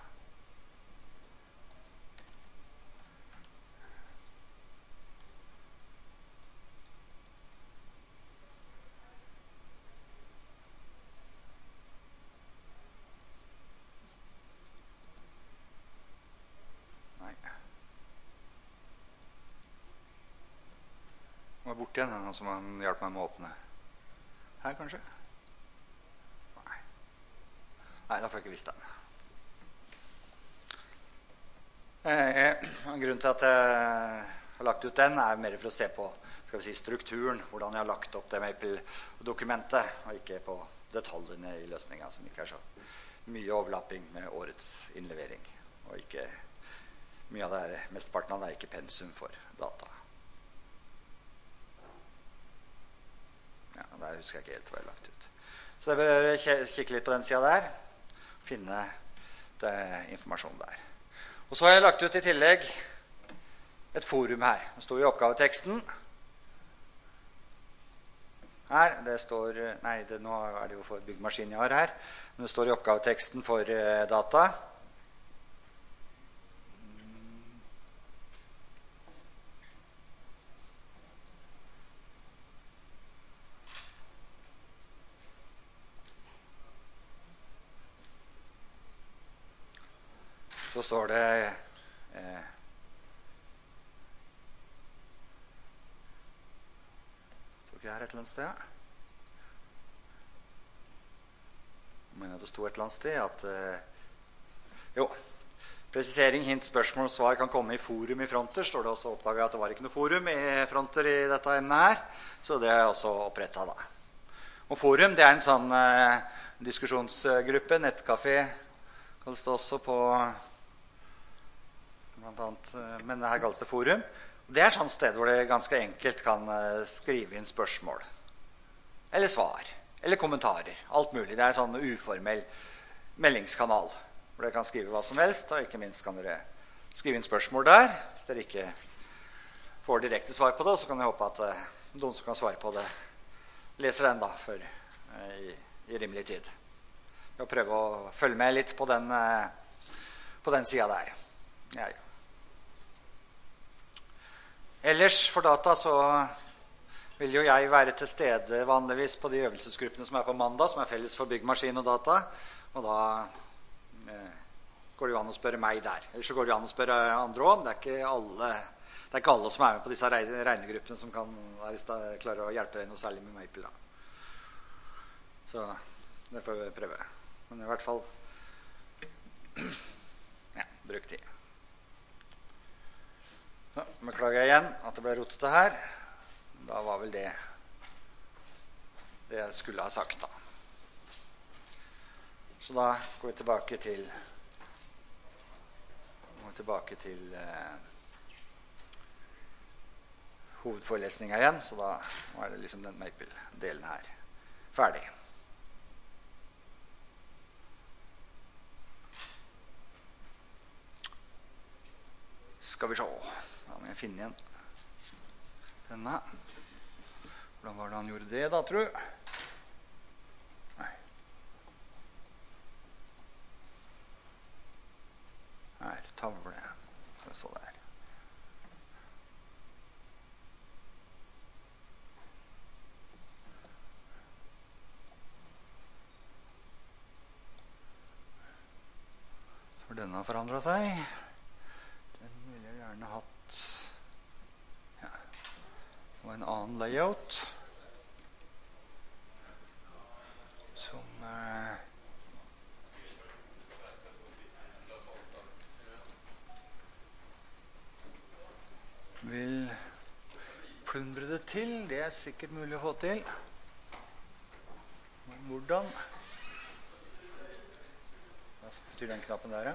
Nei. Den var bort igjen, den som han hjelper meg med å åpne. Her kanskje? Nei, da får jeg ikke visst den. Grunnen til at jeg har lagt ut den er mer for å se på strukturen, hvordan jeg har lagt opp det Maple-dokumentet, og ikke på detaljene i løsningen, som ikke er så mye overlapping med årets innlevering. Og ikke mye av det mesteparten av det er ikke pensum for data. Ja, der husker jeg ikke helt hva jeg har lagt ut. Så jeg bør kikke litt på den siden der, finne informasjon der. Og så har jeg lagt ut i tillegg et forum her. Det står i oppgaveteksten. Her, det står... Nei, nå er det jo for byggmaskin jeg har her. Men det står i oppgaveteksten for data. Så står det står ikke her et eller annet sted. Jeg mener at det sto et eller annet sted at jo, presisering, hint, spørsmål og svar kan komme i forum i Fronter. Står det også oppdaget at det var ikke noe forum i Fronter i dette emnet her, så det er også opprettet da. Og forum, det er en sånn diskusjonsgruppe, nettkafé, kalles det også på... Blant annet, men her kalles det forum. Det er et sånt sted hvor det ganske enkelt kan skrive inn spørsmål. Eller svar. Eller kommentarer. Alt mulig. Det er en sånn uformell meldingskanal. Hvor dere kan skrive hva som helst, og ikke minst kan dere skrive inn spørsmål der. Hvis dere ikke får direkte svar på det, så kan jeg håpe at noen som kan svare på det, leser den da, i rimelig tid. Jeg vil prøve å følge med litt på den siden der. Ja. Ellers for data så vil jo jeg være til stede vanligvis på de øvelsesgruppene som er på mandag, som er felles for byggmaskin og data, og da går det jo an å spørre meg der. Ellers så går det jo an å spørre andre om. Det er ikke alle som er med på disse regnegruppene som kan klare å hjelpe deg noe særlig med Maple da. Så det får vi prøve. Men i hvert fall bruktid. Så, beklager jeg igjen at det ble rotete her. Da var vel det jeg skulle ha sagt da. Så da går vi tilbake til hovedforelesningen igjen, så da er det liksom den Maple-delen her ferdig. Skal vi se, da må jeg finne igjen denne. Hvordan var det han gjorde det da, tror du? Nei. Her, tavle. Skal vi stå der. For denne har forandret seg. Den ville jeg gjerne hatt og en annen layout som vil plundre det til. Det er sikkert mulig å få til. Men hvordan? Hva betyr den knappen der, ja?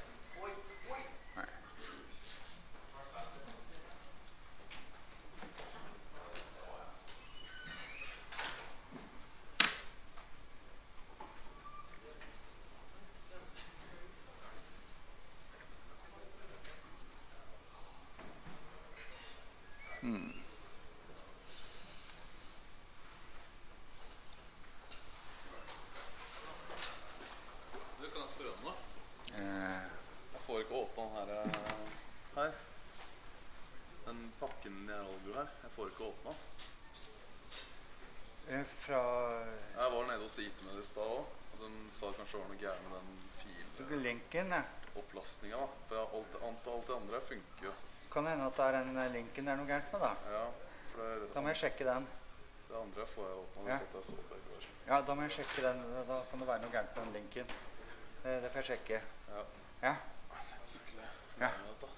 IT med det i sted også, og den sa kanskje det var noe gærent med den linken, opplastningen da, for alt det andre funker jo. Kan det hende at det er den linken det er noe gærent med da? Ja, for da må jeg sjekke den. Det andre får jeg åpnet, det satt jeg så på i går. Ja, da må jeg sjekke den, da kan det være noe gærent med den linken. Det får jeg sjekke. Ja. Ja? Jeg tenkte så ikke det med dette.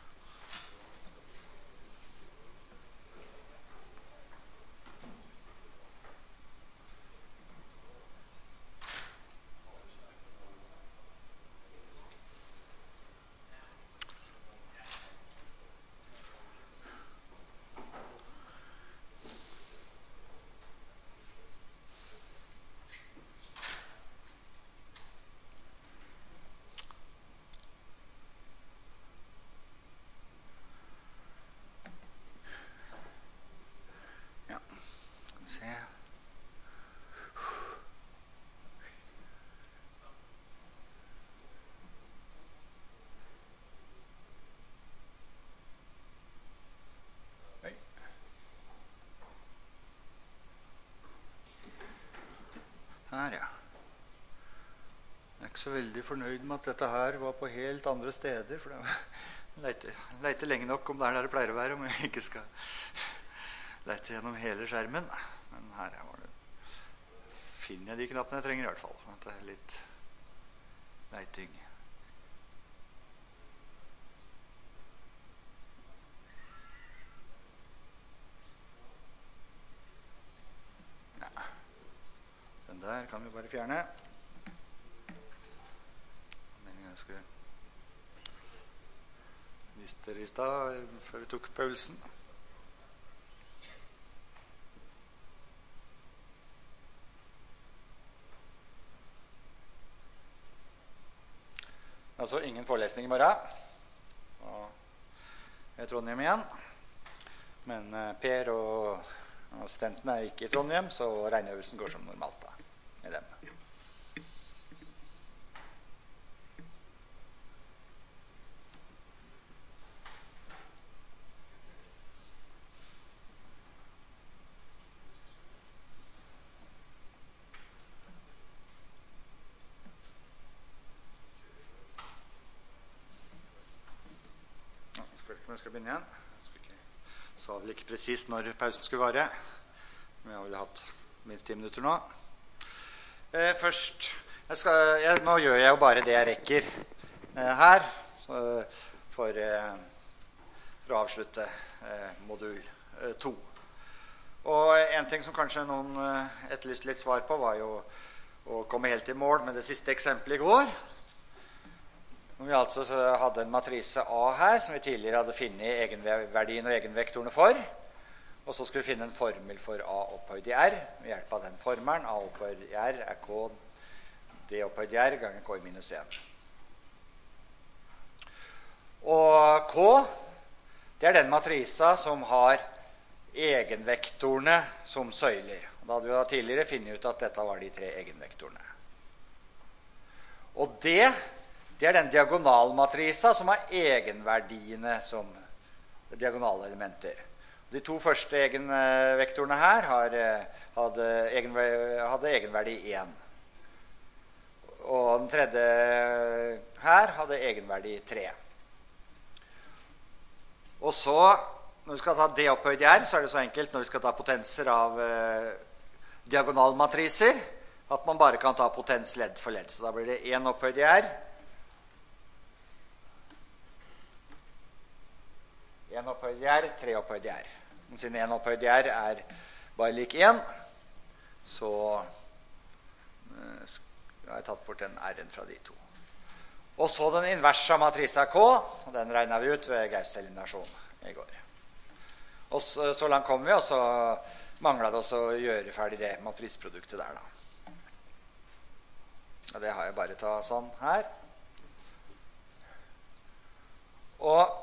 Her, ja. Jeg er ikke så veldig fornøyd med at dette her var på helt andre steder, for jeg leter lenge nok om det er der det pleier å være, om jeg ikke skal lete gjennom hele skjermen. Men her var det. Finner jeg de knappene jeg trenger i hvert fall. Det er litt leiting. Der kan vi bare fjerne. Jeg skulle vise dere i sted før vi tok pausen. Altså ingen forelesning bare. Og jeg er i Trondheim igjen. Men Per og assistenten er ikke i Trondheim, så regneøvelsen går som normalt da. Med dem. Jeg skal begynne igjen. Sa vel ikke presist når pausen skulle vare. Men jeg har vel hatt minst 10 minutter nå. Først, nå gjør jeg jo bare det jeg rekker her. for å avslutte modul 2. Og en ting som kanskje noen etterlyste litt svar på, var jo å komme helt i mål med det siste eksempelet i går. Når vi altså hadde en matrise A her, som vi tidligere hadde funnet egenverdien og egenvektorene for. Og så skulle vi finne en formel for A opphøyd i R ved hjelp av den formelen. A opphøyd i R er K, D opphøyd i R ganger K i minus 1. Og K, det er den matrisa som har egenvektorene som søyler. Da hadde vi da tidligere funnet ut at dette var de 3 egenvektorene. Og det er den diagonalmatrisa som har egenverdiene som diagonalelementer. De 2 første egenvektorene her hadde egenverdi 1. Og den tredje her hadde egenverdi 3. Og så, når vi skal ta D opphøyd i R, så er det så enkelt når vi skal ta potenser av diagonalmatriser, at man bare kan ta potens ledd for ledd. Så da blir det 1 opphøyd i R, 1 opphøyd i R, 3 opphøyd i R. Men siden 1 opphøyd i R er bare lik 1, så har jeg tatt bort den R-en fra de 2. Og så den inverse av matrisa K, og den regnet vi ut ved Gauss' eliminasjon i går. Og så langt kom vi, og så manglet det også å gjøre ferdig det matrisproduktet der da. Og det har jeg bare tatt sånn her. Og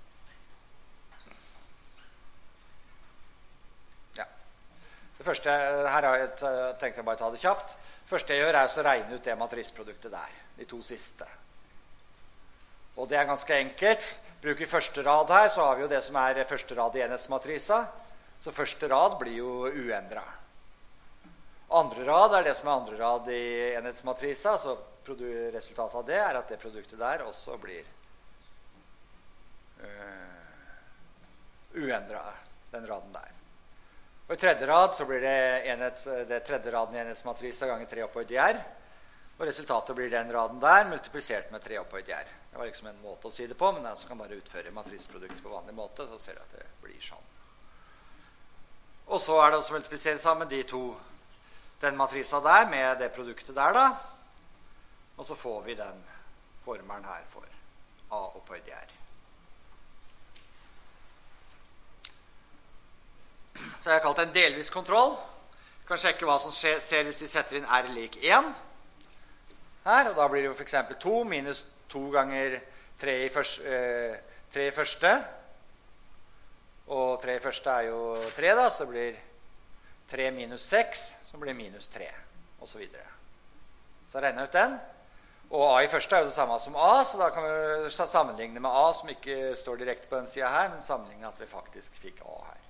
det første, her har jeg tenkt jeg bare ta det kjapt. Det første jeg gjør er å regne ut det matrisproduktet der, de 2 siste. Og det er ganske enkelt. Bruker første rad her, så har vi jo det som er første rad i enhetsmatrisa. Så første rad blir jo uendret. Andre rad er det som er andre rad i enhetsmatrisa, så resultatet av det er at det produktet der også blir uendret, den raden der. Og i tredje rad så blir det tredje raden i enhetsmatrisa ganger 3 opphøyd i R. Og resultatet blir den raden der multiplisert med 3 opphøyd i R. Det var liksom en måte å si det på, men den som kan bare utføre matrisproduktet på vanlig måte, så ser du at det blir sånn. Og så er det også multiplisert sammen den matrisa der med det produktet der da. Og så får vi den formelen her for A opphøyd i R. Så jeg har kalt det en delvis kontroll. Vi kan sjekke hva som skjer hvis vi setter inn R lik 1 her, og da blir det jo for eksempel 2 minus 2 ganger 3 i første, og 3 i første er jo 3 da, så det blir 3 minus 6, som blir minus 3, og så videre. Så regner jeg ut den, og A i første er jo det samme som A, så da kan vi sammenligne med A, som ikke står direkte på den siden her, men sammenligne at vi faktisk fikk A her.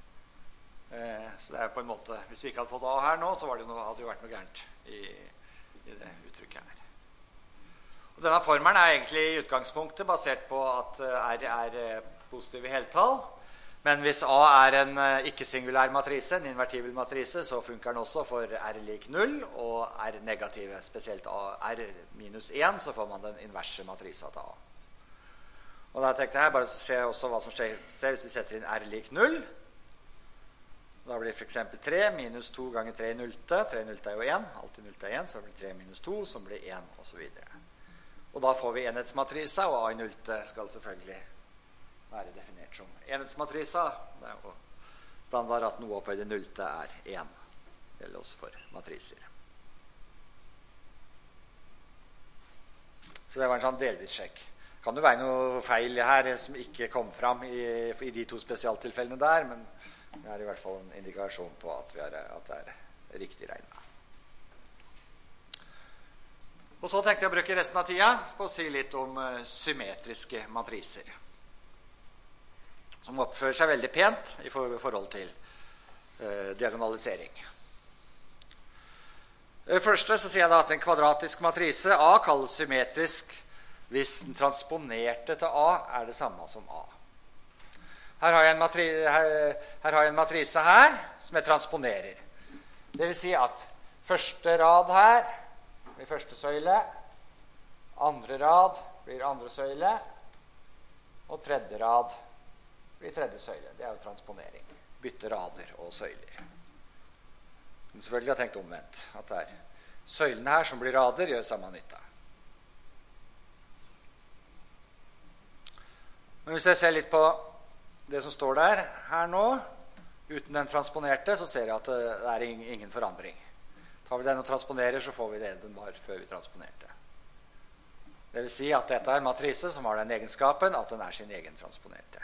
Så det er på en måte, hvis vi ikke hadde fått A her nå, så hadde det jo vært noe gærent i det uttrykket her. Og denne formelen er egentlig i utgangspunktet basert på at R er positive heltall, men hvis A er en ikke-singulær matrise, en invertibel matrise, så funker den også for R lik 0 og R negative, spesielt R minus 1, så får man den inverse matrisa til A. Og da tenkte jeg bare å se også hva som skjer hvis vi setter inn R lik 0. Da blir det for eksempel 3 minus 2 ganger 3 i nullte. 3 i nullte er jo 1. Alltid nullte er 1, så blir det 3 minus 2, som blir 1, og så videre. Og da får vi enhetsmatrisa, og A i nullte skal selvfølgelig være definert som enhetsmatrisa. Det er jo standard at noe opphøyd i nullte er 1. Det gjelder også for matriser. Så det var en sånn delvis sjekk. Kan det være noe feil her som ikke kom fram i de 2 spesialtilfellene der, men det er i hvert fall en indikasjon på at det er riktig regnet. Og så tenkte jeg å bruke resten av tida på å si litt om symmetriske matriser, som oppfører seg veldig pent i forhold til diagonalisering. Først så sier jeg da at en kvadratisk matrise A kalles symmetrisk hvis den transponerte til A er det samme som A. Her har jeg en matrise her som jeg transponerer. Det vil si at første rad her blir første søyle, andre rad blir andre søyle, og tredje rad blir tredje søyle. Det er jo transponering. Bytte rader og søyler. Men selvfølgelig har jeg tenkt omvendt, at det er søylene her som blir rader, gjør samme nytta. Men hvis jeg ser litt på det som står der her nå, uten den transponerte, så ser jeg at det er ingen forandring. Tar vi den og transponerer, så får vi det den var før vi transponerte. Det vil si at dette er en matrise som har den egenskapen at den er sin egen transponerte.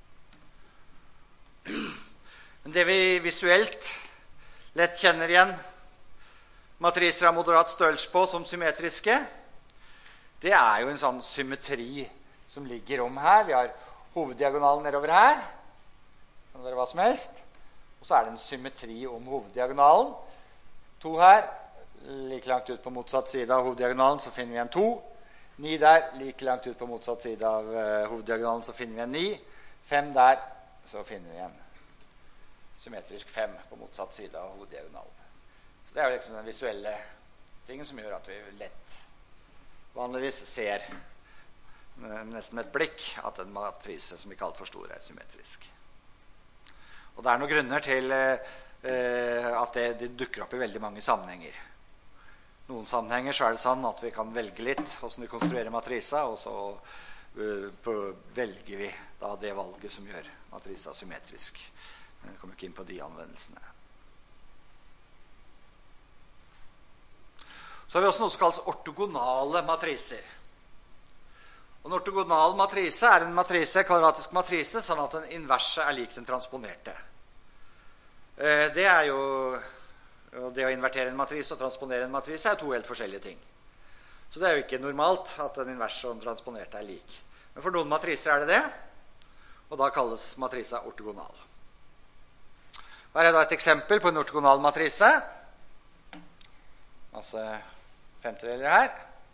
Men det vi visuelt lett kjenner igjen matriser av moderat størrelse på som symmetriske, det er jo en sånn symmetri som ligger om her. Vi har hoveddiagonalen nedover her, kan det være hva som helst, og så er det en symmetri om hoveddiagonalen. 2 her, like langt ut på motsatt side av hoveddiagonalen så finner vi en 2. 9 der, like langt ut på motsatt side av hoveddiagonalen så finner vi en 9. 5 der, så finner vi en symmetrisk 5 på motsatt side av hoveddiagonalen. Så det er jo liksom den visuelle tingen som gjør at vi lett vanligvis ser nesten med et blikk at en matrise som vi kaller for stor er symmetrisk. Og det er noen grunner til at det dukker opp i veldig mange sammenhenger. Noen sammenhenger så er det sånn at vi kan velge litt hvordan vi konstruerer matrisa, og så velger vi da det valget som gjør matrisa symmetrisk. Men jeg kommer ikke inn på de anvendelsene. Så har vi også noe som kalles ortogonale matriser. Og en ortogonal matrise er en matrise, kvadratisk matrise, sånn at den inverse er lik den transponerte. Det er jo det å invertere en matrise og transponere en matrise er 2 helt forskjellige ting. Så det er jo ikke normalt at den inverse og den transponerte er lik. Men for noen matriser er det det, og da kalles matrisa ortogonal. Her er da et eksempel på en ortogonal matrise. Altså femtedeler her.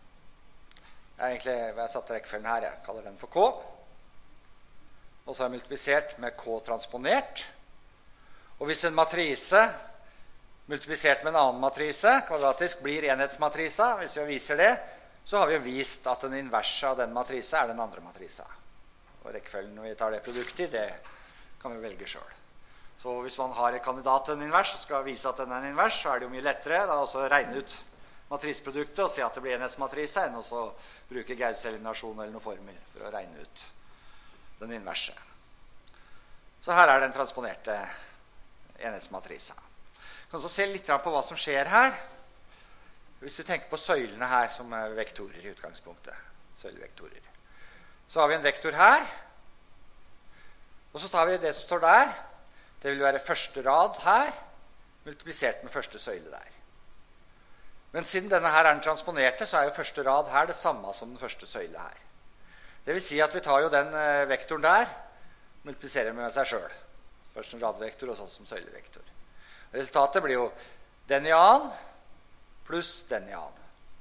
Jeg har satt rekkefølgen her, jeg kaller den for K. Og så har jeg multiplisert med K transponert. Og hvis en matrise multiplisert med en annen matrise, kvadratisk, blir enhetsmatrisa, hvis vi viser det, så har vi jo vist at den inverse av den matrisa er den andre matrisa. Og rekkefølgen når vi tar det produktet i, det kan vi velge selv. Så hvis man har en kandidat til en invers, og skal vise at den er en invers, så er det jo mye lettere da også å regne ut matriseproduktet og se at det blir enhetsmatrise, enn å bruke Gauss eliminasjon eller noen formel for å regne ut den inverse. Så her er den transponerte enhetsmatrisa. Vi kan også se litt på hva som skjer her. Hvis vi tenker på søylene her som er vektorer i utgangspunktet, søylevektorer, så har vi en vektor her, og så tar vi det som står der. Det vil være første rad her, multiplisert med første søyle der. Men siden denne her er den transponerte, så er jo første rad her det samme som den første søyle her. Det vil si at vi tar jo den vektoren der, multipliserer med seg selv. Først som radvektor og så som søylevektor. Resultatet blir jo den i annen pluss den i annen.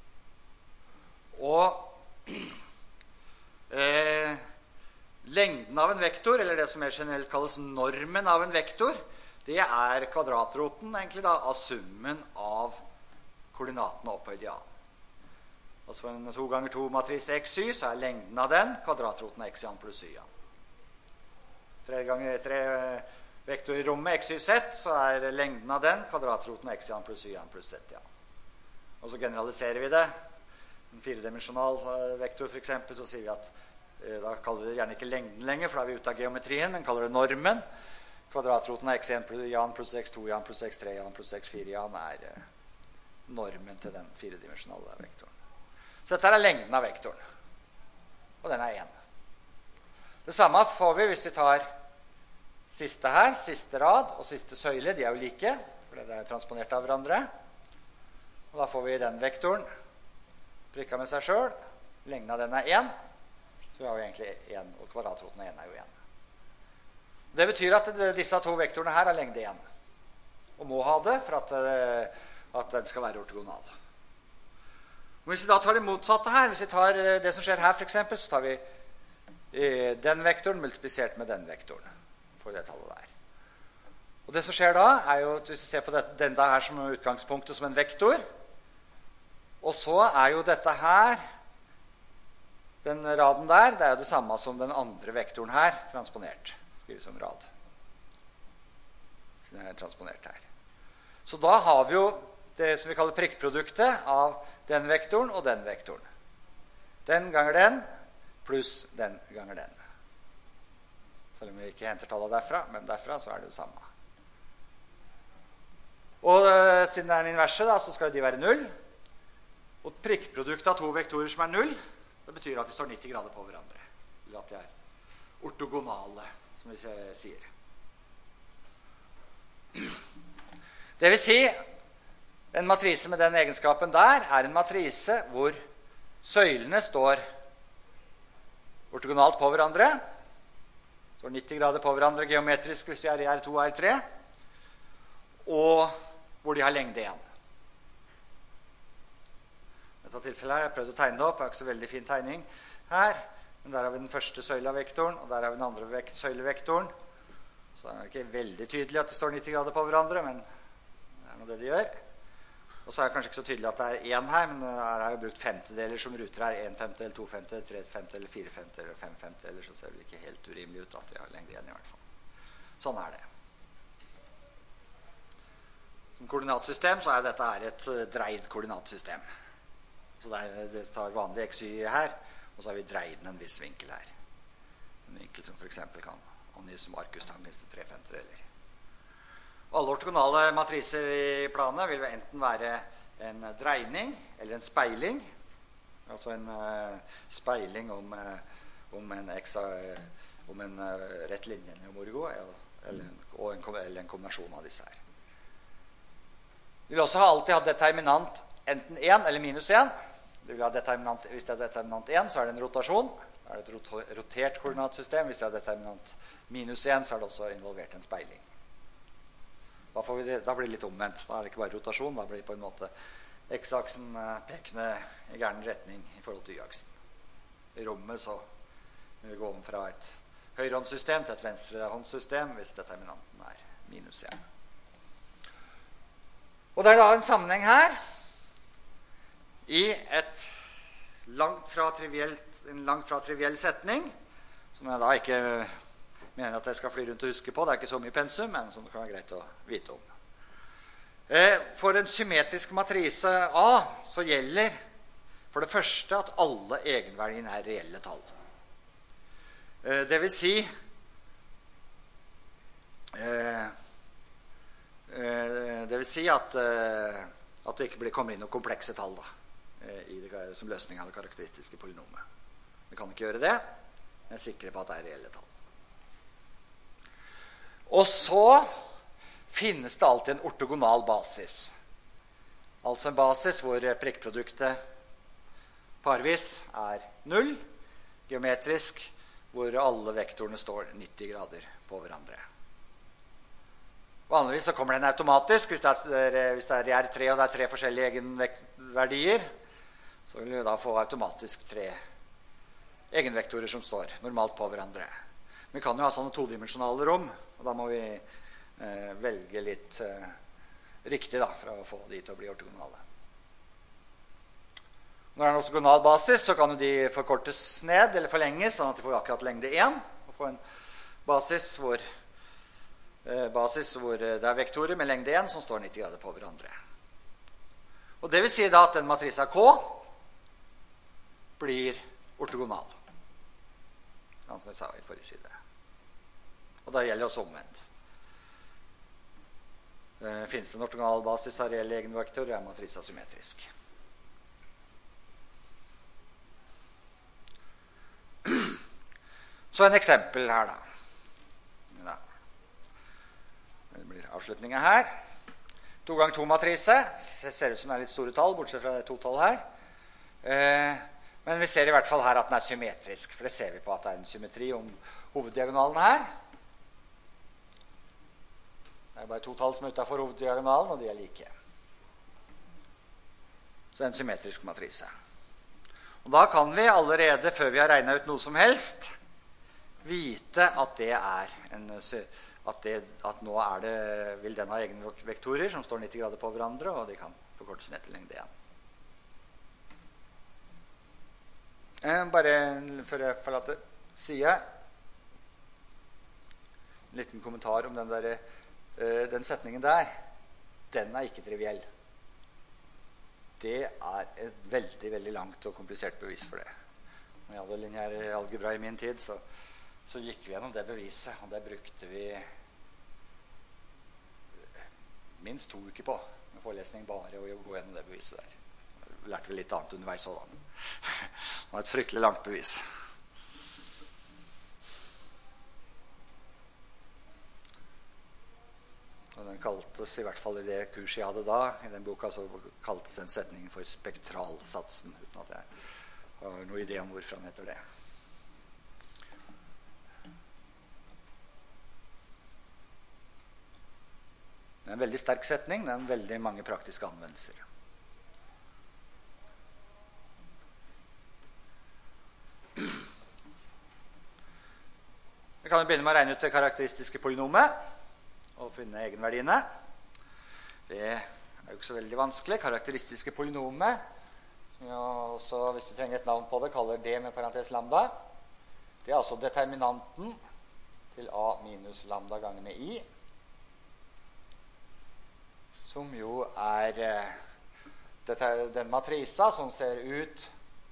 Og lengden av en vektor, eller det som mer generelt kalles normen av en vektor, det er kvadratroten egentlig da, av summen av koordinatene opphøyd i annen. Altså for en 2 ganger 2 matrise xy, så er lengden av den kvadratroten av x i annen pluss y i annen. 3 ganger 3 vektor i rommet xy z, så er lengden av den kvadratroten av x i annen pluss y i annen pluss z i annen. Og så generaliserer vi det. En 4-dimensjonal vektor for eksempel, så sier vi at da kaller vi det gjerne ikke lengden lenger, for da er vi ute av geometrien, men kaller det normen. Kvadratroten av x1 i annen pluss x2 i annen pluss x3 i annen pluss x4 i annen er normen til den 4-dimensjonale vektoren. Så dette er lengden av vektoren. Og den er 1. Det samme får vi hvis vi tar siste her, siste rad og siste søyle. De er jo like, for det er transponert av hverandre. Og da får vi den vektoren prikket med seg selv. Lengden av den er 1. Så vi har jo egentlig 1, og kvadratroten av 1 er jo 1. Det betyr at disse 2 vektorene her har lengde 1. Og må ha det for at den skal være ortogonal. Og hvis vi da tar det motsatte her, hvis vi tar det som skjer her for eksempel, så tar vi den vektoren multiplisert med den vektoren. For det tallet der. Og det som skjer da, er jo at hvis vi ser på den her som utgangspunktet som en vektor, og så er jo dette her den raden der, det er jo det samme som den andre vektoren her, transponert. Skrives som rad. Så den er transponert her. Så da har vi jo det som vi kaller prikkproduktet av den vektoren og den vektoren. Den ganger den, pluss den ganger den. Selv om vi ikke henter tallet derfra, men derfra så er det det samme. Og siden det er en inverse, da, så skal de være 0. Og prikkproduktet av to vektorer som er 0, det betyr at de står 90 grader på hverandre. Eller at de er ortogonale, som vi sier. Det vil si, en matrise med den egenskapen der er en matrise hvor søylene står ortogonalt på hverandre. Står 90 grader på hverandre geometrisk hvis vi er i R2 og R3. Og hvor de har lengde 1. I dette tilfellet her, jeg har prøvd å tegne det opp, det er ikke så veldig fin tegning her. Men der har vi den første søylevektoren, og der har vi den andre søylevektoren. Så det er ikke veldig tydelig at det står 90 grader på hverandre, men det er noe det de gjør. Og så er det kanskje ikke så tydelig at det er 1 her, men her har jeg brukt femtedeler som ruter her. 1 femtedel, 2 femtedel, 3 femtedel, 4 femtedel og 5 femtedel, så ser det ikke helt urimelig ut at de har lengde 1 i hvert fall. Sånn er det. Som koordinatsystem så er dette her et dreid koordinatsystem. Så det tar vanlig xy her, og så har vi dreid den en viss vinkel her. En vinkel som for eksempel kan angis som arcus-tangens til 3 femtedeler. Alle ortogonale matriser i planet vil enten være en dreining eller en speiling. Altså en speiling om en rett linje om orgo, eller en kombinasjon av disse her. Vi vil også alltid ha determinant enten 1 eller minus 1. Det vil ha determinant, hvis det er determinant 1, så er det en rotasjon. Da er det et rotert koordinatsystem. Hvis det er determinant minus 1, så er det også involvert en speiling. Da blir det litt omvendt. Da er det ikke bare rotasjon, da blir det på en måte x-aksen pekende i gæren retning i forhold til y-aksen. I rommet så vil vi gå om fra et høyrehåndssystem til et venstrehåndssystem hvis determinanten er minus 1. Og det er da en sammenheng her i en langt fra triviell setning, som jeg da ikke mener at jeg skal fly rundt og huske på. Det er ikke så mye pensum, men som det kan være greit å vite om. For en symmetrisk matrise A så gjelder for det første at alle egenverdiene er reelle tall. Det vil si at det ikke kommer inn noen komplekse tall da, som løsning av det karakteristiske polynomet. Vi kan ikke gjøre det, men jeg er sikker på at det er reelle tall. Og så finnes det alltid en ortogonal basis. Altså en basis hvor prikkproduktet parvis er 0, geometrisk, hvor alle vektorene står 90 grader på hverandre. Vanligvis så kommer den automatisk. Hvis det er i R3 og det er 3 forskjellige egenverdier, så vil vi da få automatisk 3 egenvektorer som står normalt på hverandre. Vi kan jo ha sånne todimensjonale rom, og da må vi velge litt riktig da, for å få de til å bli ortogonale. Når det er en ortogonal basis, så kan jo de forkortes ned eller forlenges, sånn at de får akkurat lengde 1, og få en basis hvor det er vektorer med lengde 1 som står 90 grader på hverandre. Og det vil si da at den matrisa K blir ortogonal. Som jeg sa i forrige side. Og da gjelder også omvendt. Finnes det en ortogonal basis av reelle egenvektorer, er matrisa symmetrisk. Så en eksempel her da. Det blir avslutningen her. 2 ganger 2 matrise. Det ser ut som det er litt store tall, bortsett fra det 2 tall her. Men vi ser i hvert fall her at den er symmetrisk, for det ser vi på at det er en symmetri om hoveddiagonalen her. Det er bare 2 tall som er utenfor hoveddiagonalen, og de er like. Så det er en symmetrisk matrise. Og da kan vi allerede, før vi har regnet ut noe som helst, vite at det er at nå vil den ha egenvektorer som står 90 grader på hverandre, og de kan forkortes ned til lengde 1. Bare før jeg forlater siden, en liten kommentar om den setningen der. Den er ikke triviell. Det er et veldig, veldig langt og komplisert bevis for det. Når jeg hadde lineær algebra i min tid, så gikk vi gjennom det beviset, og det brukte vi minst 2 uker på med forelesning bare å gå gjennom det beviset der. Lærte vi litt annet underveis også da. Det var et fryktelig langt bevis. Og den kaltes, i hvert fall i det kurset jeg hadde da, i den boka, så kaltes den setningen for spektralsatsen, uten at jeg har noen idé om hvorfor han heter det. Det er en veldig sterk setning, det er en veldig mange praktiske anvendelser. Vi kan jo begynne med å regne ut det karakteristiske polynomet og finne egenverdiene. Det er jo ikke så veldig vanskelig. Karakteristiske polynomet, som jeg også, hvis du trenger et navn på det, kaller d med parentes lambda. Det er altså determinanten til a minus lambda ganger med i, som jo er den matrisa som ser ut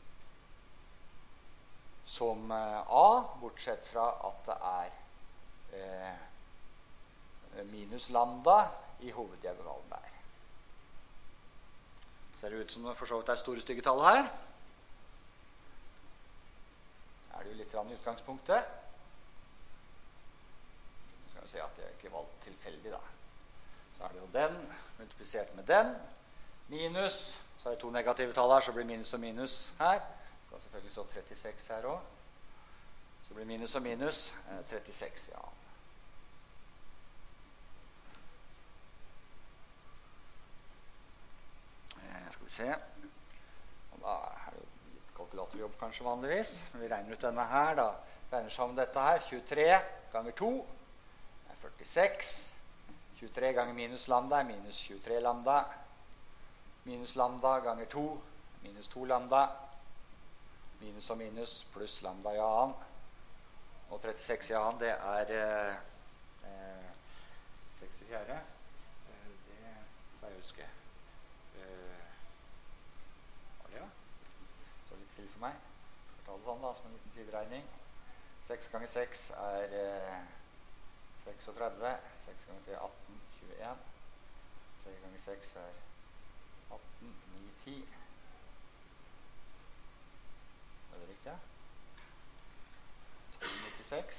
som a, bortsett fra at det er minus lambda i hoveddiagonalen der. Ser det ut som det for så vidt er store stygge tall her. Er det jo litt i utgangspunktet. Så skal vi se at jeg ikke valgt tilfeldig da. Så er det jo den, multiplisert med den, minus, så er det 2 negative tall her, så blir minus og minus her. Det er selvfølgelig så 36 her også. Så blir minus og minus 36, ja. Skal vi se. Og da er det jo litt kalkulatorjobb kanskje vanligvis. Vi regner ut denne her da. Regner sammen dette her. 23 ganger 2 er 46. 23 ganger minus lambda er minus 23 lambda. Minus lambda ganger 2 minus 2 lambda. Minus og minus pluss lambda i annen. Og 36 i annen, det er 6 i fjerde. Det får jeg huske. Så litt stille for meg. Jeg får ta det sånn da, som en liten sideregning. 6 ganger 6 er 36. 6 ganger 3 er 18, 21. 3 ganger 6 er 18, 9, 10. Er det riktig, ja? 1296.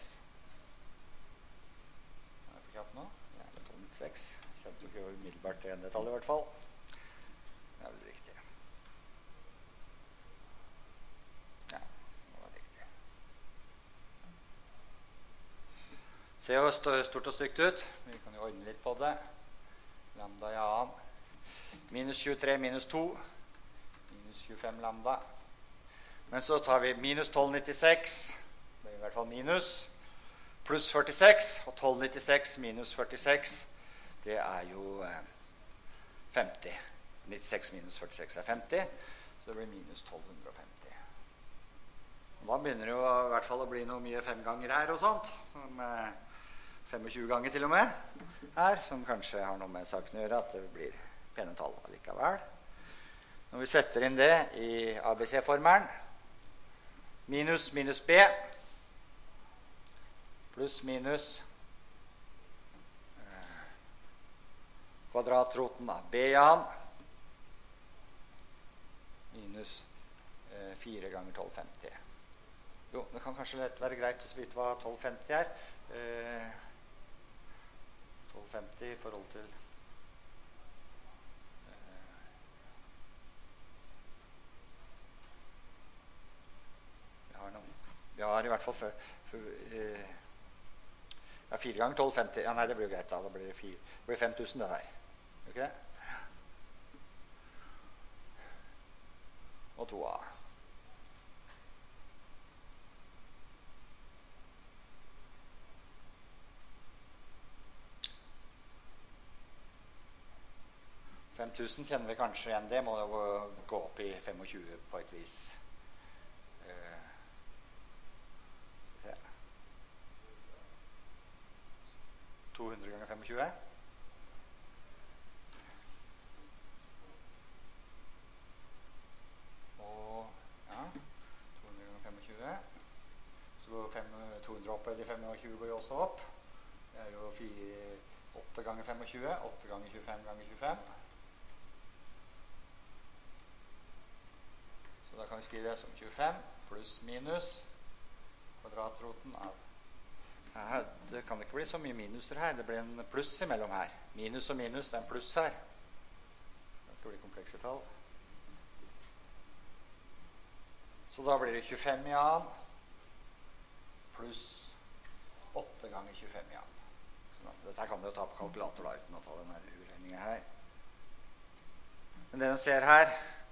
Er jeg for kjapp nå? Ja, det er 1296. Kjente jo ikke umiddelbart det en detalj i hvert fall. Det er vel riktig. Ja, det var riktig. Ser jo stort og stygt ut. Vi kan jo ordne litt på det. Lambda i annen. Minus 23, minus 2. Minus 25 lambda. Men så tar vi minus 1296. Det er i hvert fall minus. Pluss 46. Og 1296 minus 46. Det er jo 50. 96 minus 46 er 50. Så det blir minus 1250. Og da begynner det jo i hvert fall å bli noe mye 5 ganger her og sånt. Som 25 ganger til og med her. Som kanskje har noe med saken å gjøre, at det blir pene tall allikevel. Når vi setter inn det i ABC-formelen, minus minus b, pluss minus kvadratroten av b i annen, minus 4 ganger 1250. Jo, det kan kanskje lett være greit å vite hva 1250 er. 1250 i forhold til vi har i hvert fall ja, 4 ganger 1250. Ja, nei, det blir jo greit da. Da blir det 5000 det der. Ok? Og 2a. Tusen kjenner vi kanskje igjen. Det må jo gå opp i 25 på et vis. 200 ganger 25. Og, ja, 200 ganger 25. Så går 200 opp, eller 25 går jo også opp. Det er jo 8 ganger 25, 8 ganger 25 ganger 25. Så da kan vi skrive det som 25 pluss minus kvadratroten av. Her, det kan ikke bli så mye minuser her. Det blir en pluss imellom her. Minus og minus, det er en pluss her. Det blir komplekse tall. Så da blir det 25 i annen pluss 8 ganger 25 i annen. Dette kan du jo ta på kalkulator da, uten å ta denne uregningen her. Men det den ser her,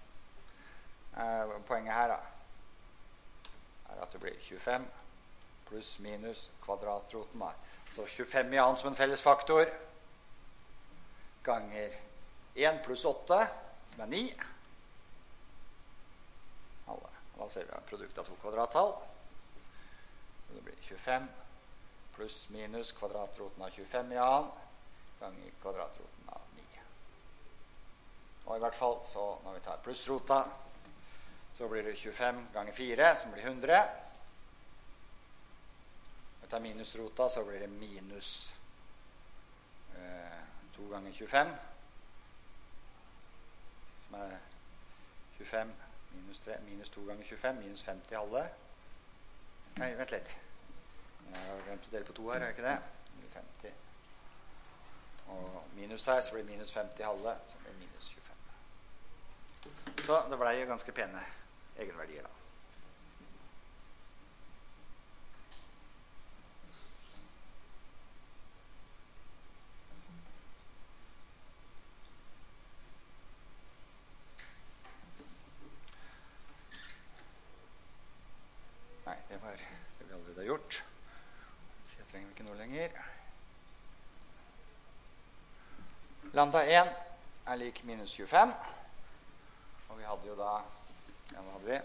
poenget her da, er at det blir 25 pluss minus kvadratroten da. Så 25 i annen som en felles faktor, ganger 1 pluss 8, som er 9. Og da ser vi produktet av to kvadrattall. Så det blir 25 pluss minus kvadratroten av 25 i annen, ganger kvadratroten av 9. Og i hvert fall, så når vi tar plussrota, så blir det 25 ganger 4, som blir 100. Når vi tar minusrota, så blir det minus 2 ganger 25, som er 25 minus 3, minus 2 ganger 25, minus 50 halve. Nei, vent litt. Jeg har glemt å dele på 2 her, er det ikke det? Det blir 50. Og minus her, så blir minus 50 halve, så blir minus 25. Så det ble jo ganske pene egenverdier da. Nei, det var det vi allerede har gjort. Så jeg trenger ikke noe lenger. Lambda 1 er lik minus 25. Og vi hadde jo da, ja, hva hadde vi?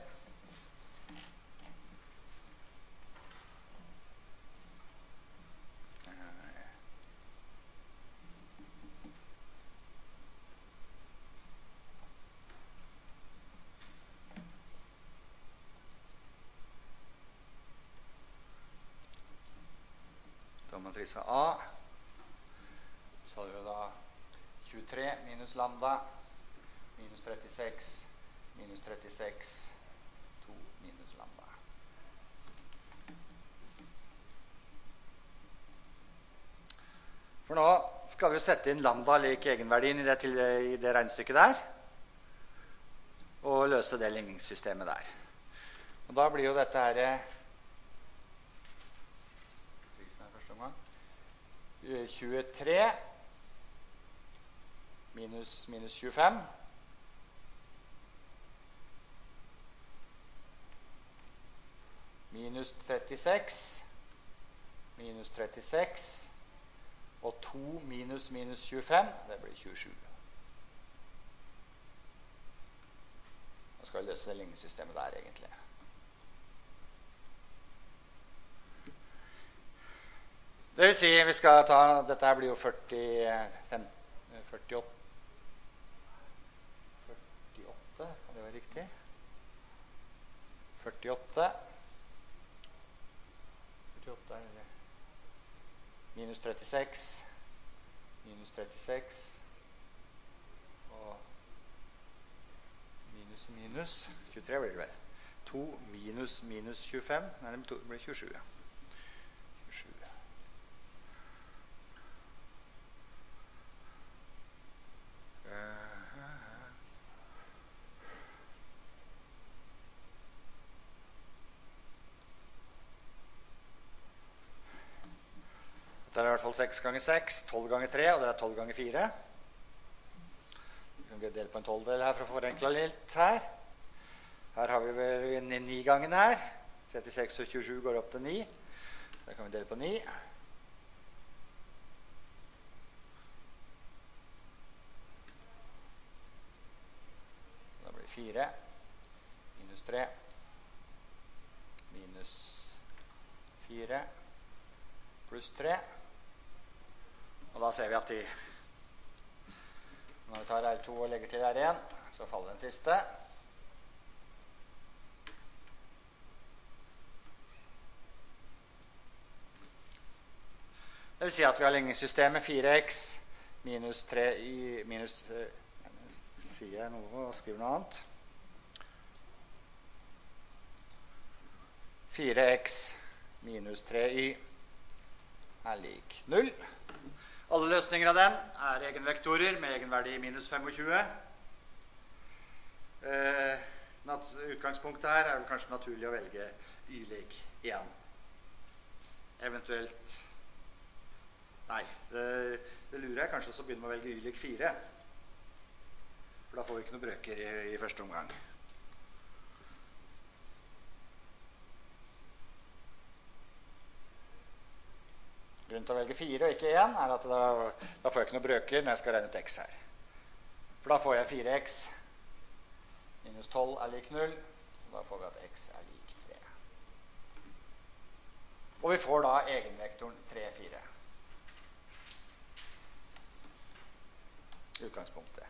Da matrisa A, så hadde vi da 23 minus lambda, minus 36, minus 36, 2 minus lambda. For nå skal vi sette inn lambda lik egenverdien i det regnestykket der, og løse det ligningssystemet der. Og da blir jo dette her 23 minus 25 minus 36 minus 36 og 2 minus minus 25, det blir 27. Nå skal vi løse det ligningssystemet der egentlig. Det vil si, vi skal ta, dette her blir jo 48, kan det være riktig? 48 er det. Minus 36, minus 36, og minus minus, 23 blir det vel. 2 minus minus 25, nei, det blir 27. 27. Dette er i hvert fall 6 ganger 6, 12 ganger 3, og det er 12 ganger 4. Vi kan dele på en 12-del her for å forenkle litt her. Her har vi vel 9 ganger her. 36 og 27 går opp til 9. Da kan vi dele på 9. Så da blir det 4 minus 3 minus 4 pluss 3. Og da ser vi at når vi tar R2 og legger til R1, så faller den siste. Det vil si at vi har ligningssystemet 4x minus 3y minus sier jeg noe og skriver noe annet. 4x minus 3y er lik 0. Alle løsninger av den er egenvektorer med egenverdi minus 25. Utgangspunktet her er det kanskje naturlig å velge y lik 1. Eventuelt nei, det lurer jeg kanskje også å begynne med å velge y lik 4. For da får vi ikke noe brøker i første omgang. Grunnen til å velge 4 og ikke 1 er at da får jeg ikke noe brøker når jeg skal regne ut x her. For da får jeg 4x minus 12 er lik 0, så da får vi at x er lik 3. Og vi får da egenvektoren 3, 4. Utgangspunktet.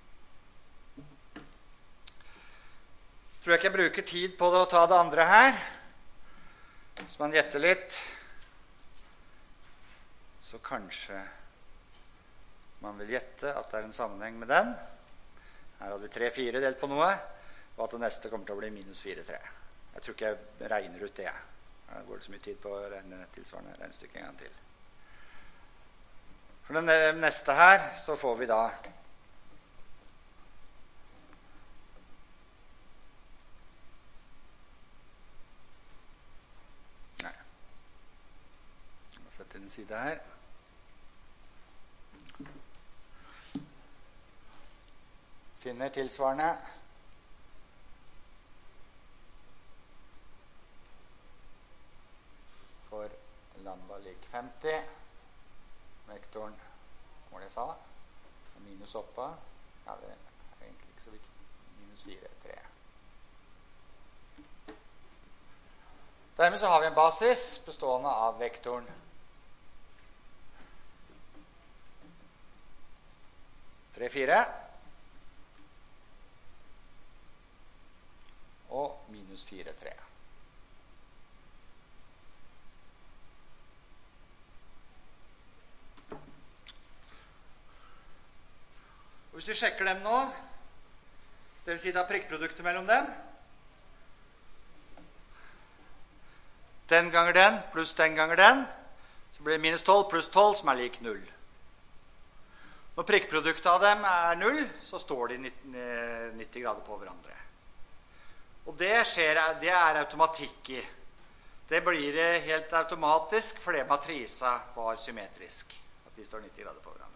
Tror jeg ikke jeg bruker tid på å ta det andre her. Så man gjetter litt. Så kanskje man vil gjette at det er en sammenheng med den. Her hadde vi 3, 4 delt på noe, og at det neste kommer til å bli minus 4, 3. Jeg tror ikke jeg regner ut det. Da går det så mye tid på å regne tilsvarende regnestykke en gang til. For den neste her, så får vi da nei. Jeg må sette inn en side her. Finner tilsvarende for lambda lik 50. Vektoren, hva var det jeg sa? Minus oppa. Ja, det er egentlig ikke så viktig. Minus 4, 3. Dermed så har vi en basis bestående av vektoren 3, 4. Og minus 4, 3. Og hvis vi sjekker dem nå, det vil si det er prikkproduktet mellom dem, den ganger den pluss den ganger den, så blir det minus 12 pluss 12 som er lik 0. Når prikkproduktet av dem er 0, så står de 90 grader på hverandre. Og det er automatikk i. Det blir helt automatisk fordi matrisa var symmetrisk. At de står 90 grader på hverandre.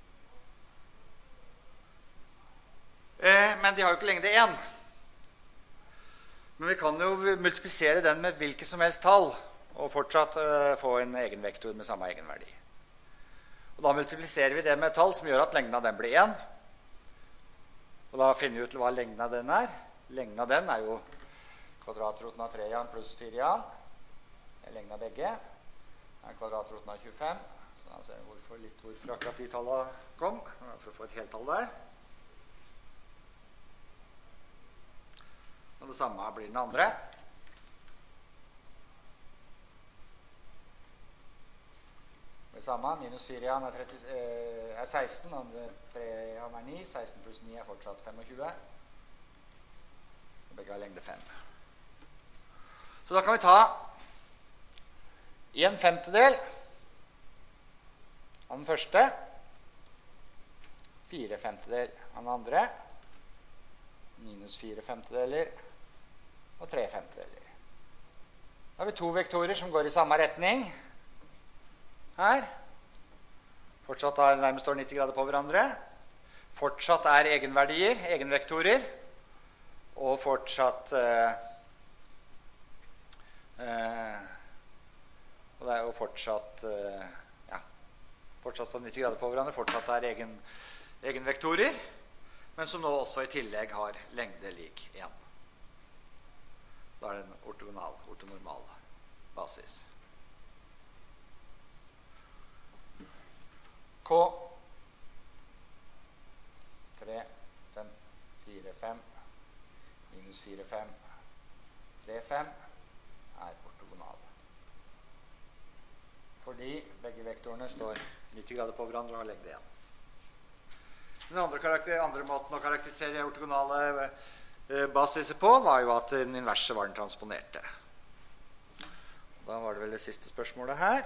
Men de har jo ikke lengde 1. Men vi kan jo multiplisere den med hvilket som helst tall, og fortsatt få en egenvektor med samme egenverdi. Og da multipliserer vi det med et tall som gjør at lengden av den blir 1. Og da finner vi ut hva lengden av den er. Lengden av den er jo kvadratroten av 3 pluss 4. Det er lengden av begge. Det er kvadratroten av 25. Så da ser vi hvorfor akkurat de tallene kom. For å få et heltall der. Og det samme blir den andre. Det samme, minus 4 er 16, og 3 er 9. 16 pluss 9 er fortsatt 25. Begge har lengde 5. Så da kan vi ta 1/5 av den første, 4/5 av den andre, minus 4/5 og 3/5. Da har vi to vektorer som går i samme retning. Her. Fortsatt er nærmest står 90 grader på hverandre. Fortsatt er egenverdier, egenvektorer. Og fortsatt og det er jo fortsatt fortsatt står 90 grader på hverandre. Fortsatt er egenvektorer. Men som nå også i tillegg har lengde lik 1. Da er det en ortonormal basis. K 3, 5, 4, 5 minus 4, 5, 3, 5 er ortogonale. Fordi begge vektorene står 90 grader på hverandre og har lengde igjen. Den andre måten å karakterisere ortogonale basiser på var jo at den inverse var den transponerte. Da var det vel det siste spørsmålet her.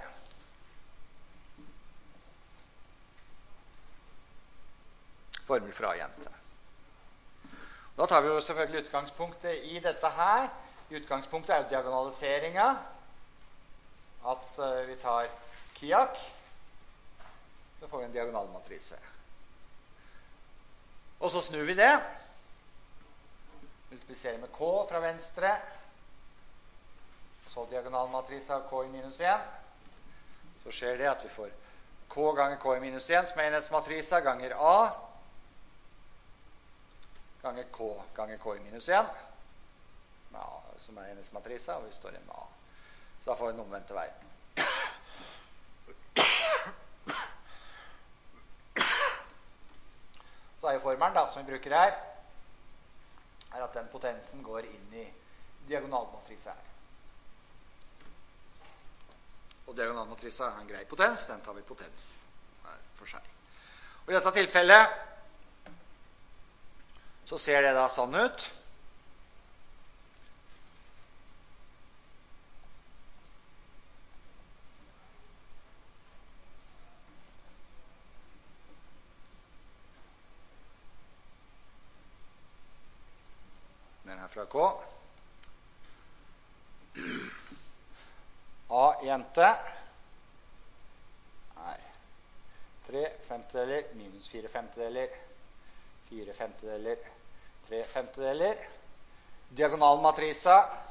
Formel fra jente. Da tar vi jo selvfølgelig utgangspunktet i dette her. Utgangspunktet er jo diagonaliseringen. At vi tar kiak. Så får vi en diagonalmatrise. Og så snur vi det. Multipliserer med k fra venstre. Og så diagonalmatrise av k i minus 1. Så skjer det at vi får k ganger k i minus 1 som er enhetsmatrisa ganger a ganger k i minus 1 med a som er enhetsmatrisa, og vi står igjen med a. Så da får vi den omvendte veien. Så er jo formelen da, som vi bruker her, er at den potensen går inn i diagonalmatrisa her. Og diagonalmatrisa er en grei potens, den tar vi potens her for seg. Og i dette tilfellet så ser det da sånn ut. Den her fra K. A jente er 3 femtedeler minus 4 femtedeler, 4 femtedeler, 3 femtedeler. Diagonalmatrisa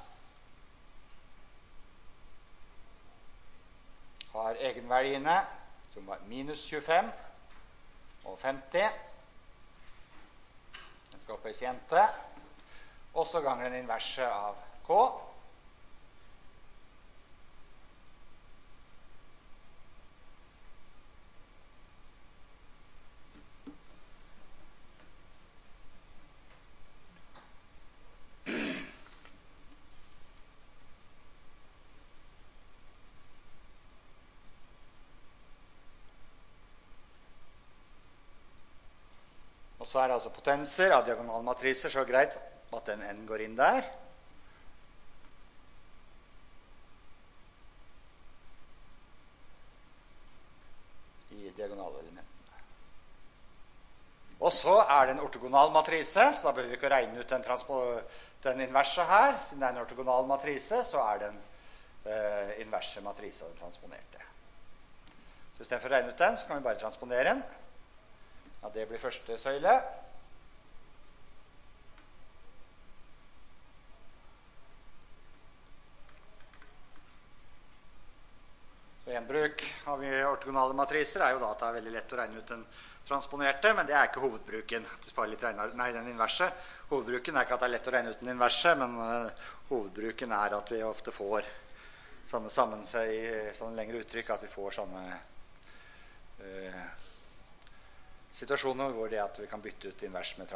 har egenverdiene som var minus 25 og 50. Den skal opphøyes jente. Også ganger den inverse av K. Og så er det altså potenser av diagonalmatriser, så greit at den n går inn der. I diagonalelementene. Og så er det en ortogonal matrise, så da behøver vi ikke å regne ut den inverse her. Siden det er en ortogonal matrise, så er den inverse matrise av den transponerte. Så i stedet for å regne ut den, så kan vi bare transponere den. Ja, det blir første søyle. Så gjenbruk av ortogonale matriser er jo da at det er veldig lett å regne ut den transponerte, men det er ikke hovedbruken. Den inverse. Hovedbruken er ikke at det er lett å regne ut den inverse, men hovedbruken er at vi ofte får sånne lengre uttrykk, at vi får sånne situasjoner hvor det at vi kan bytte ut invers med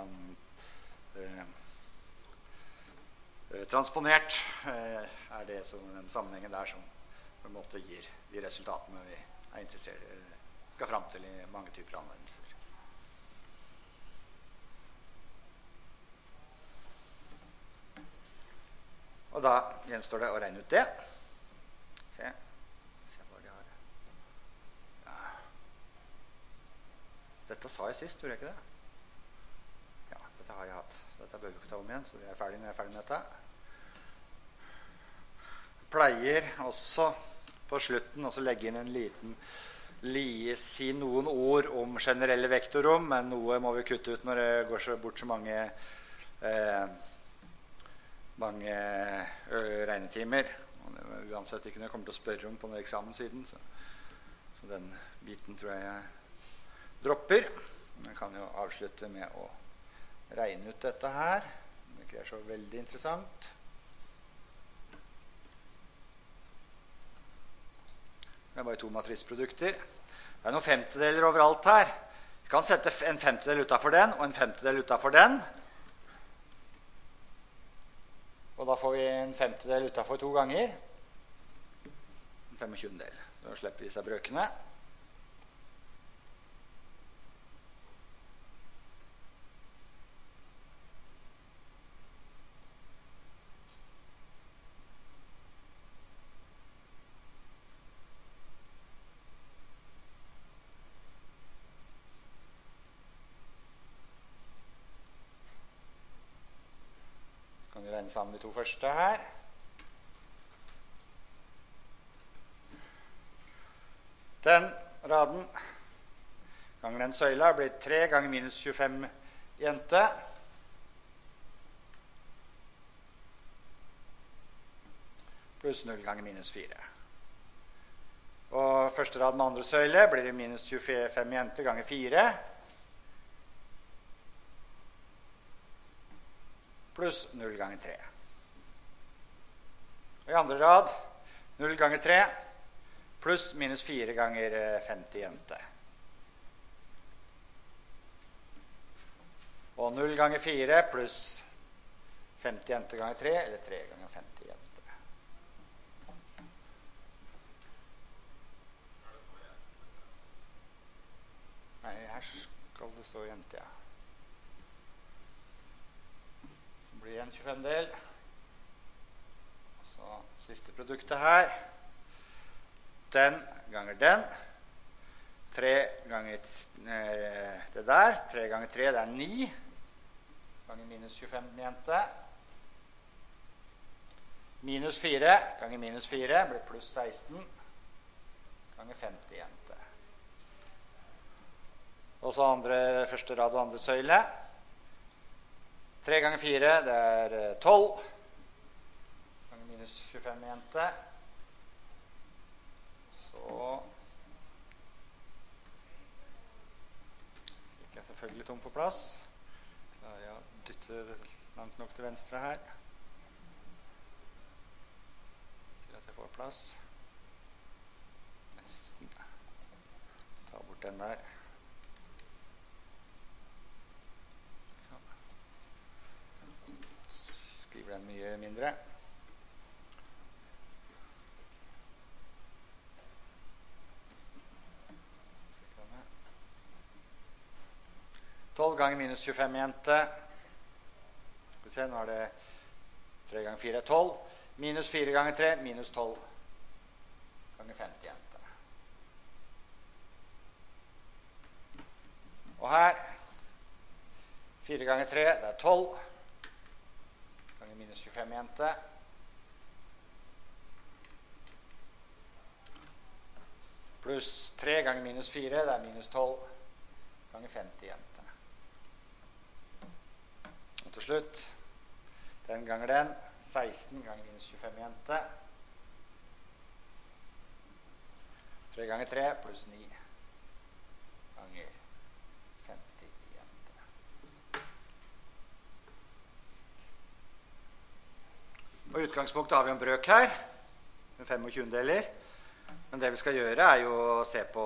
transponert er det som den sammenhengen der som på en måte gir de resultatene vi er interessert skal frem til i mange typer anvendelser. Og da gjenstår det å regne ut det. Se hva de har. Ja. Dette sa jeg sist, gjorde jeg ikke det? Ja, dette har jeg hatt. Så dette bør vi ikke ta om igjen, så vi er ferdig når jeg er ferdig med dette. Jeg pleier også på slutten å legge inn en liten si noen ord om generelle vektorrom, men noe må vi kutte ut når det går så bort så mange regnetimer. Uansett ikke når jeg kommer til å spørre om på noen eksamenssiden, så den biten tror jeg dropper. Men jeg kan jo avslutte med å regne ut dette her. Det ikke er så veldig interessant. Det er bare to matrisprodukter. Det er noen femtedeler overalt her. Vi kan sette en femtedel utenfor den, og en femtedel utenfor den. Og da får vi en femtedel utenfor 2 ganger. En 25-del. Da slipper vi disse brøkene. Kan vi regne sammen de 2 første her. Den raden ganger den søyla blir 3 ganger minus 25 jente. Pluss 0 ganger minus 4. Og første rad med andre søyle blir det minus 25 jente ganger 4. Pluss 0 ganger 3. Og i andre rad 0 ganger 3 pluss minus 4 ganger 50 jente. Og 0 ganger 4 pluss 50 jente ganger 3, eller 3 ganger 50 jente. Nei, her skal det stå jente, ja. Blir en 25-del. Så siste produktet her. Den ganger den. 3 ganger det der. 3 ganger 3, det er 9. Ganger minus 25 jente. Minus 4 ganger minus 4 blir pluss 16. Ganger 50 jente. Og så første rad og andre søyle. 3 ganger 4, det er 12. Ganger minus 25 jente. Så gikk jeg selvfølgelig tom for plass. Klarer jeg å dytte det langt nok til venstre her. Til at jeg får plass. Nesten. Ta bort den der. Skriver den mye mindre. Skal 12 ganger minus 25 jente. Skal vi se, nå er det 3 ganger 4 er 12. Minus 4 ganger 3, minus 12 ganger 50 jente. Og her 4 ganger 3, det er 12. Ganger minus 25 jente. Pluss 3 ganger minus 4, det er minus 12 ganger 50 jente. Og til slutt, den ganger den, 16 ganger minus 25 jente. 3 ganger 3 pluss 9 ganger 50 jente. Og i utgangspunktet har vi en brøk her, med 25-deler. Men det vi skal gjøre er jo å se på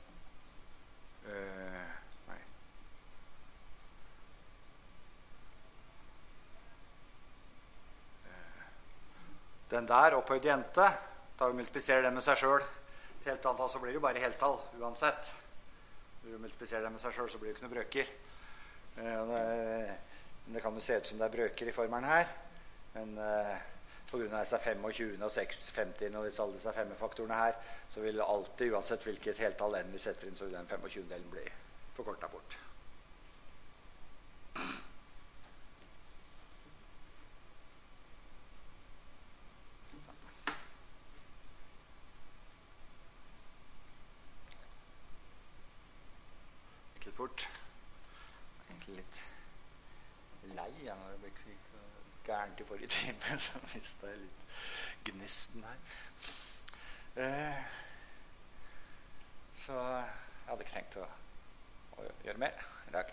den der opphøyd jente, da vi multipliserer den med seg selv til helt antall, så blir det jo bare heltall uansett. Når du multipliserer den med seg selv, så blir det jo ikke noen brøker. Det kan jo se ut som det er brøker i formelen her, men på grunn av disse 25 og 6, 50 og alle disse 5-faktorene her, så vil alltid, uansett hvilket heltall n vi setter inn, så vil den 25-delen bli forkortet bort. Gikk litt fort. Egentlig litt lei når det ble gærent i forrige time, så mistet jeg litt gnisten her. Så jeg hadde ikke tenkt å gjøre mer i dag.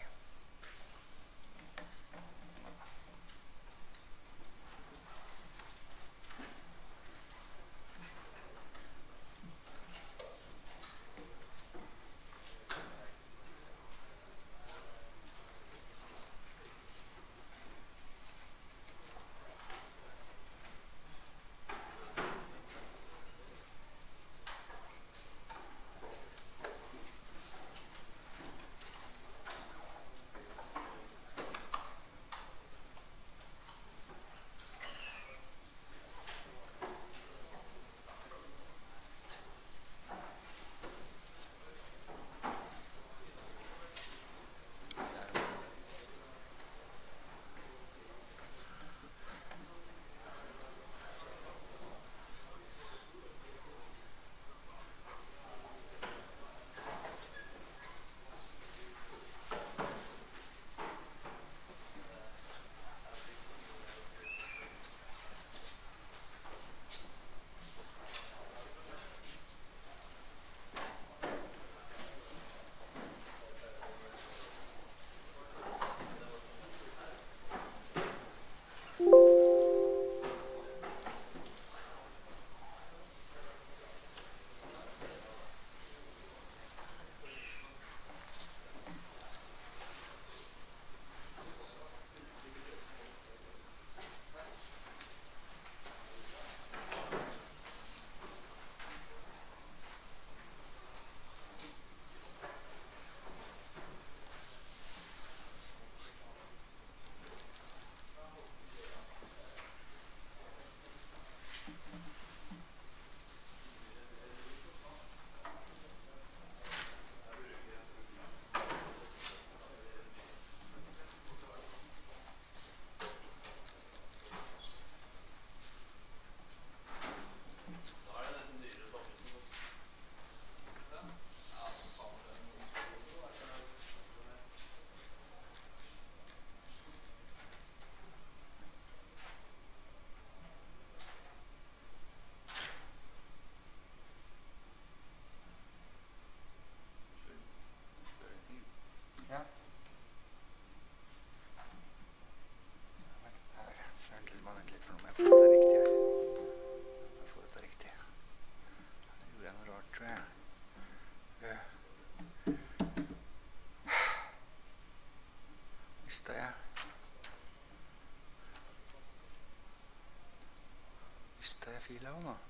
stille også nå.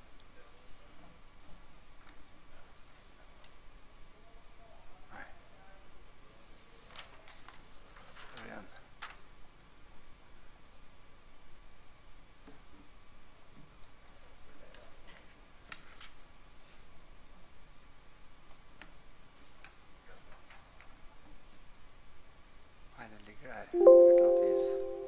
Nei. Prøv igjen. Nei, den ligger der. På et eller annet vis.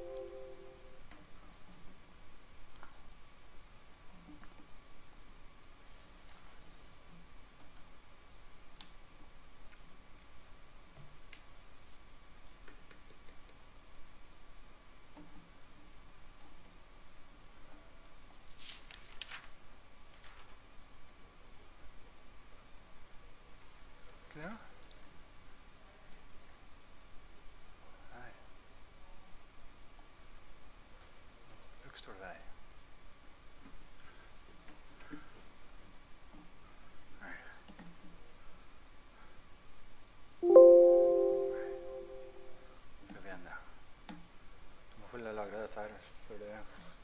Ja. Her. Nå står det der. Nei. Prøv igjen, ja. Du må få lagre dette her før det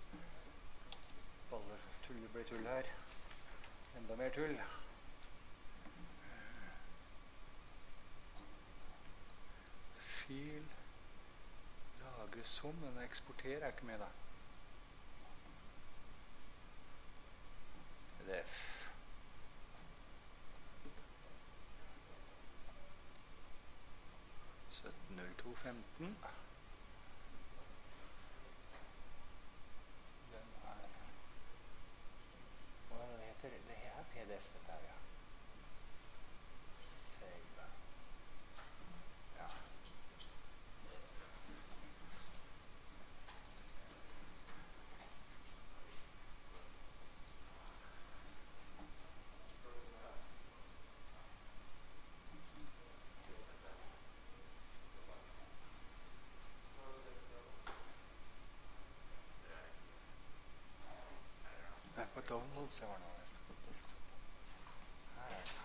blir tull her. Enda mer tull. Fil, lagre som, den eksporterer ikke med da. PDF. .17.02.15. Den hva heter det? Det er PDF dette her, ja. Save. Ja. På download så var det noe jeg skal på desktop. Her er det.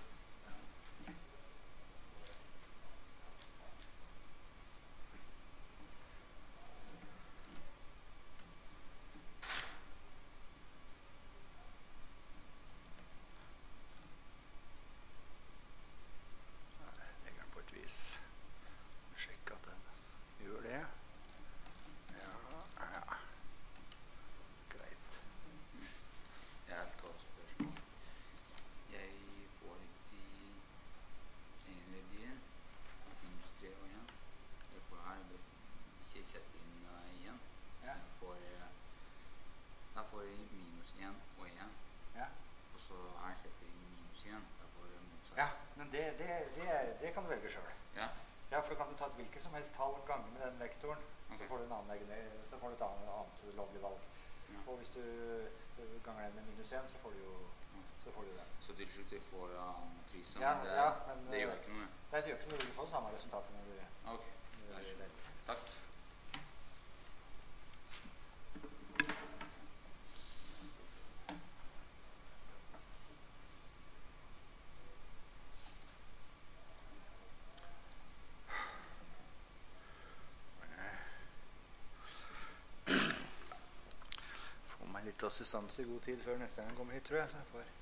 Her legger den på et vis. Sjekk at den gjør det. Ja. Greit. Jeg har et godt spørsmål. Jeg får ikke energien minus 3 år igjen. Jeg får her, hvis jeg setter inn igjen, så Ja. da får jeg minus 1 og 1. Ja. Og så her setter jeg inn minus 1, da får jeg motsatt. Ja, men det kan du velge selv. Ja? Ja, for du kan ta et hvilket som helst tall ganger med den vektoren, Ok. så får du et annet lovlig valg. Ja. Og hvis du ganger den med minus 1, så får du jo den. Så til slutt jeg får matrisen, Ja, men ja, men det gjør ikke noe. Nei, det gjør ikke noe. Du får samme resultater når du Ok, det er skjønt. Takk. Få meg litt assistanse i god tid før neste gang jeg kommer hit, tror jeg. Så jeg får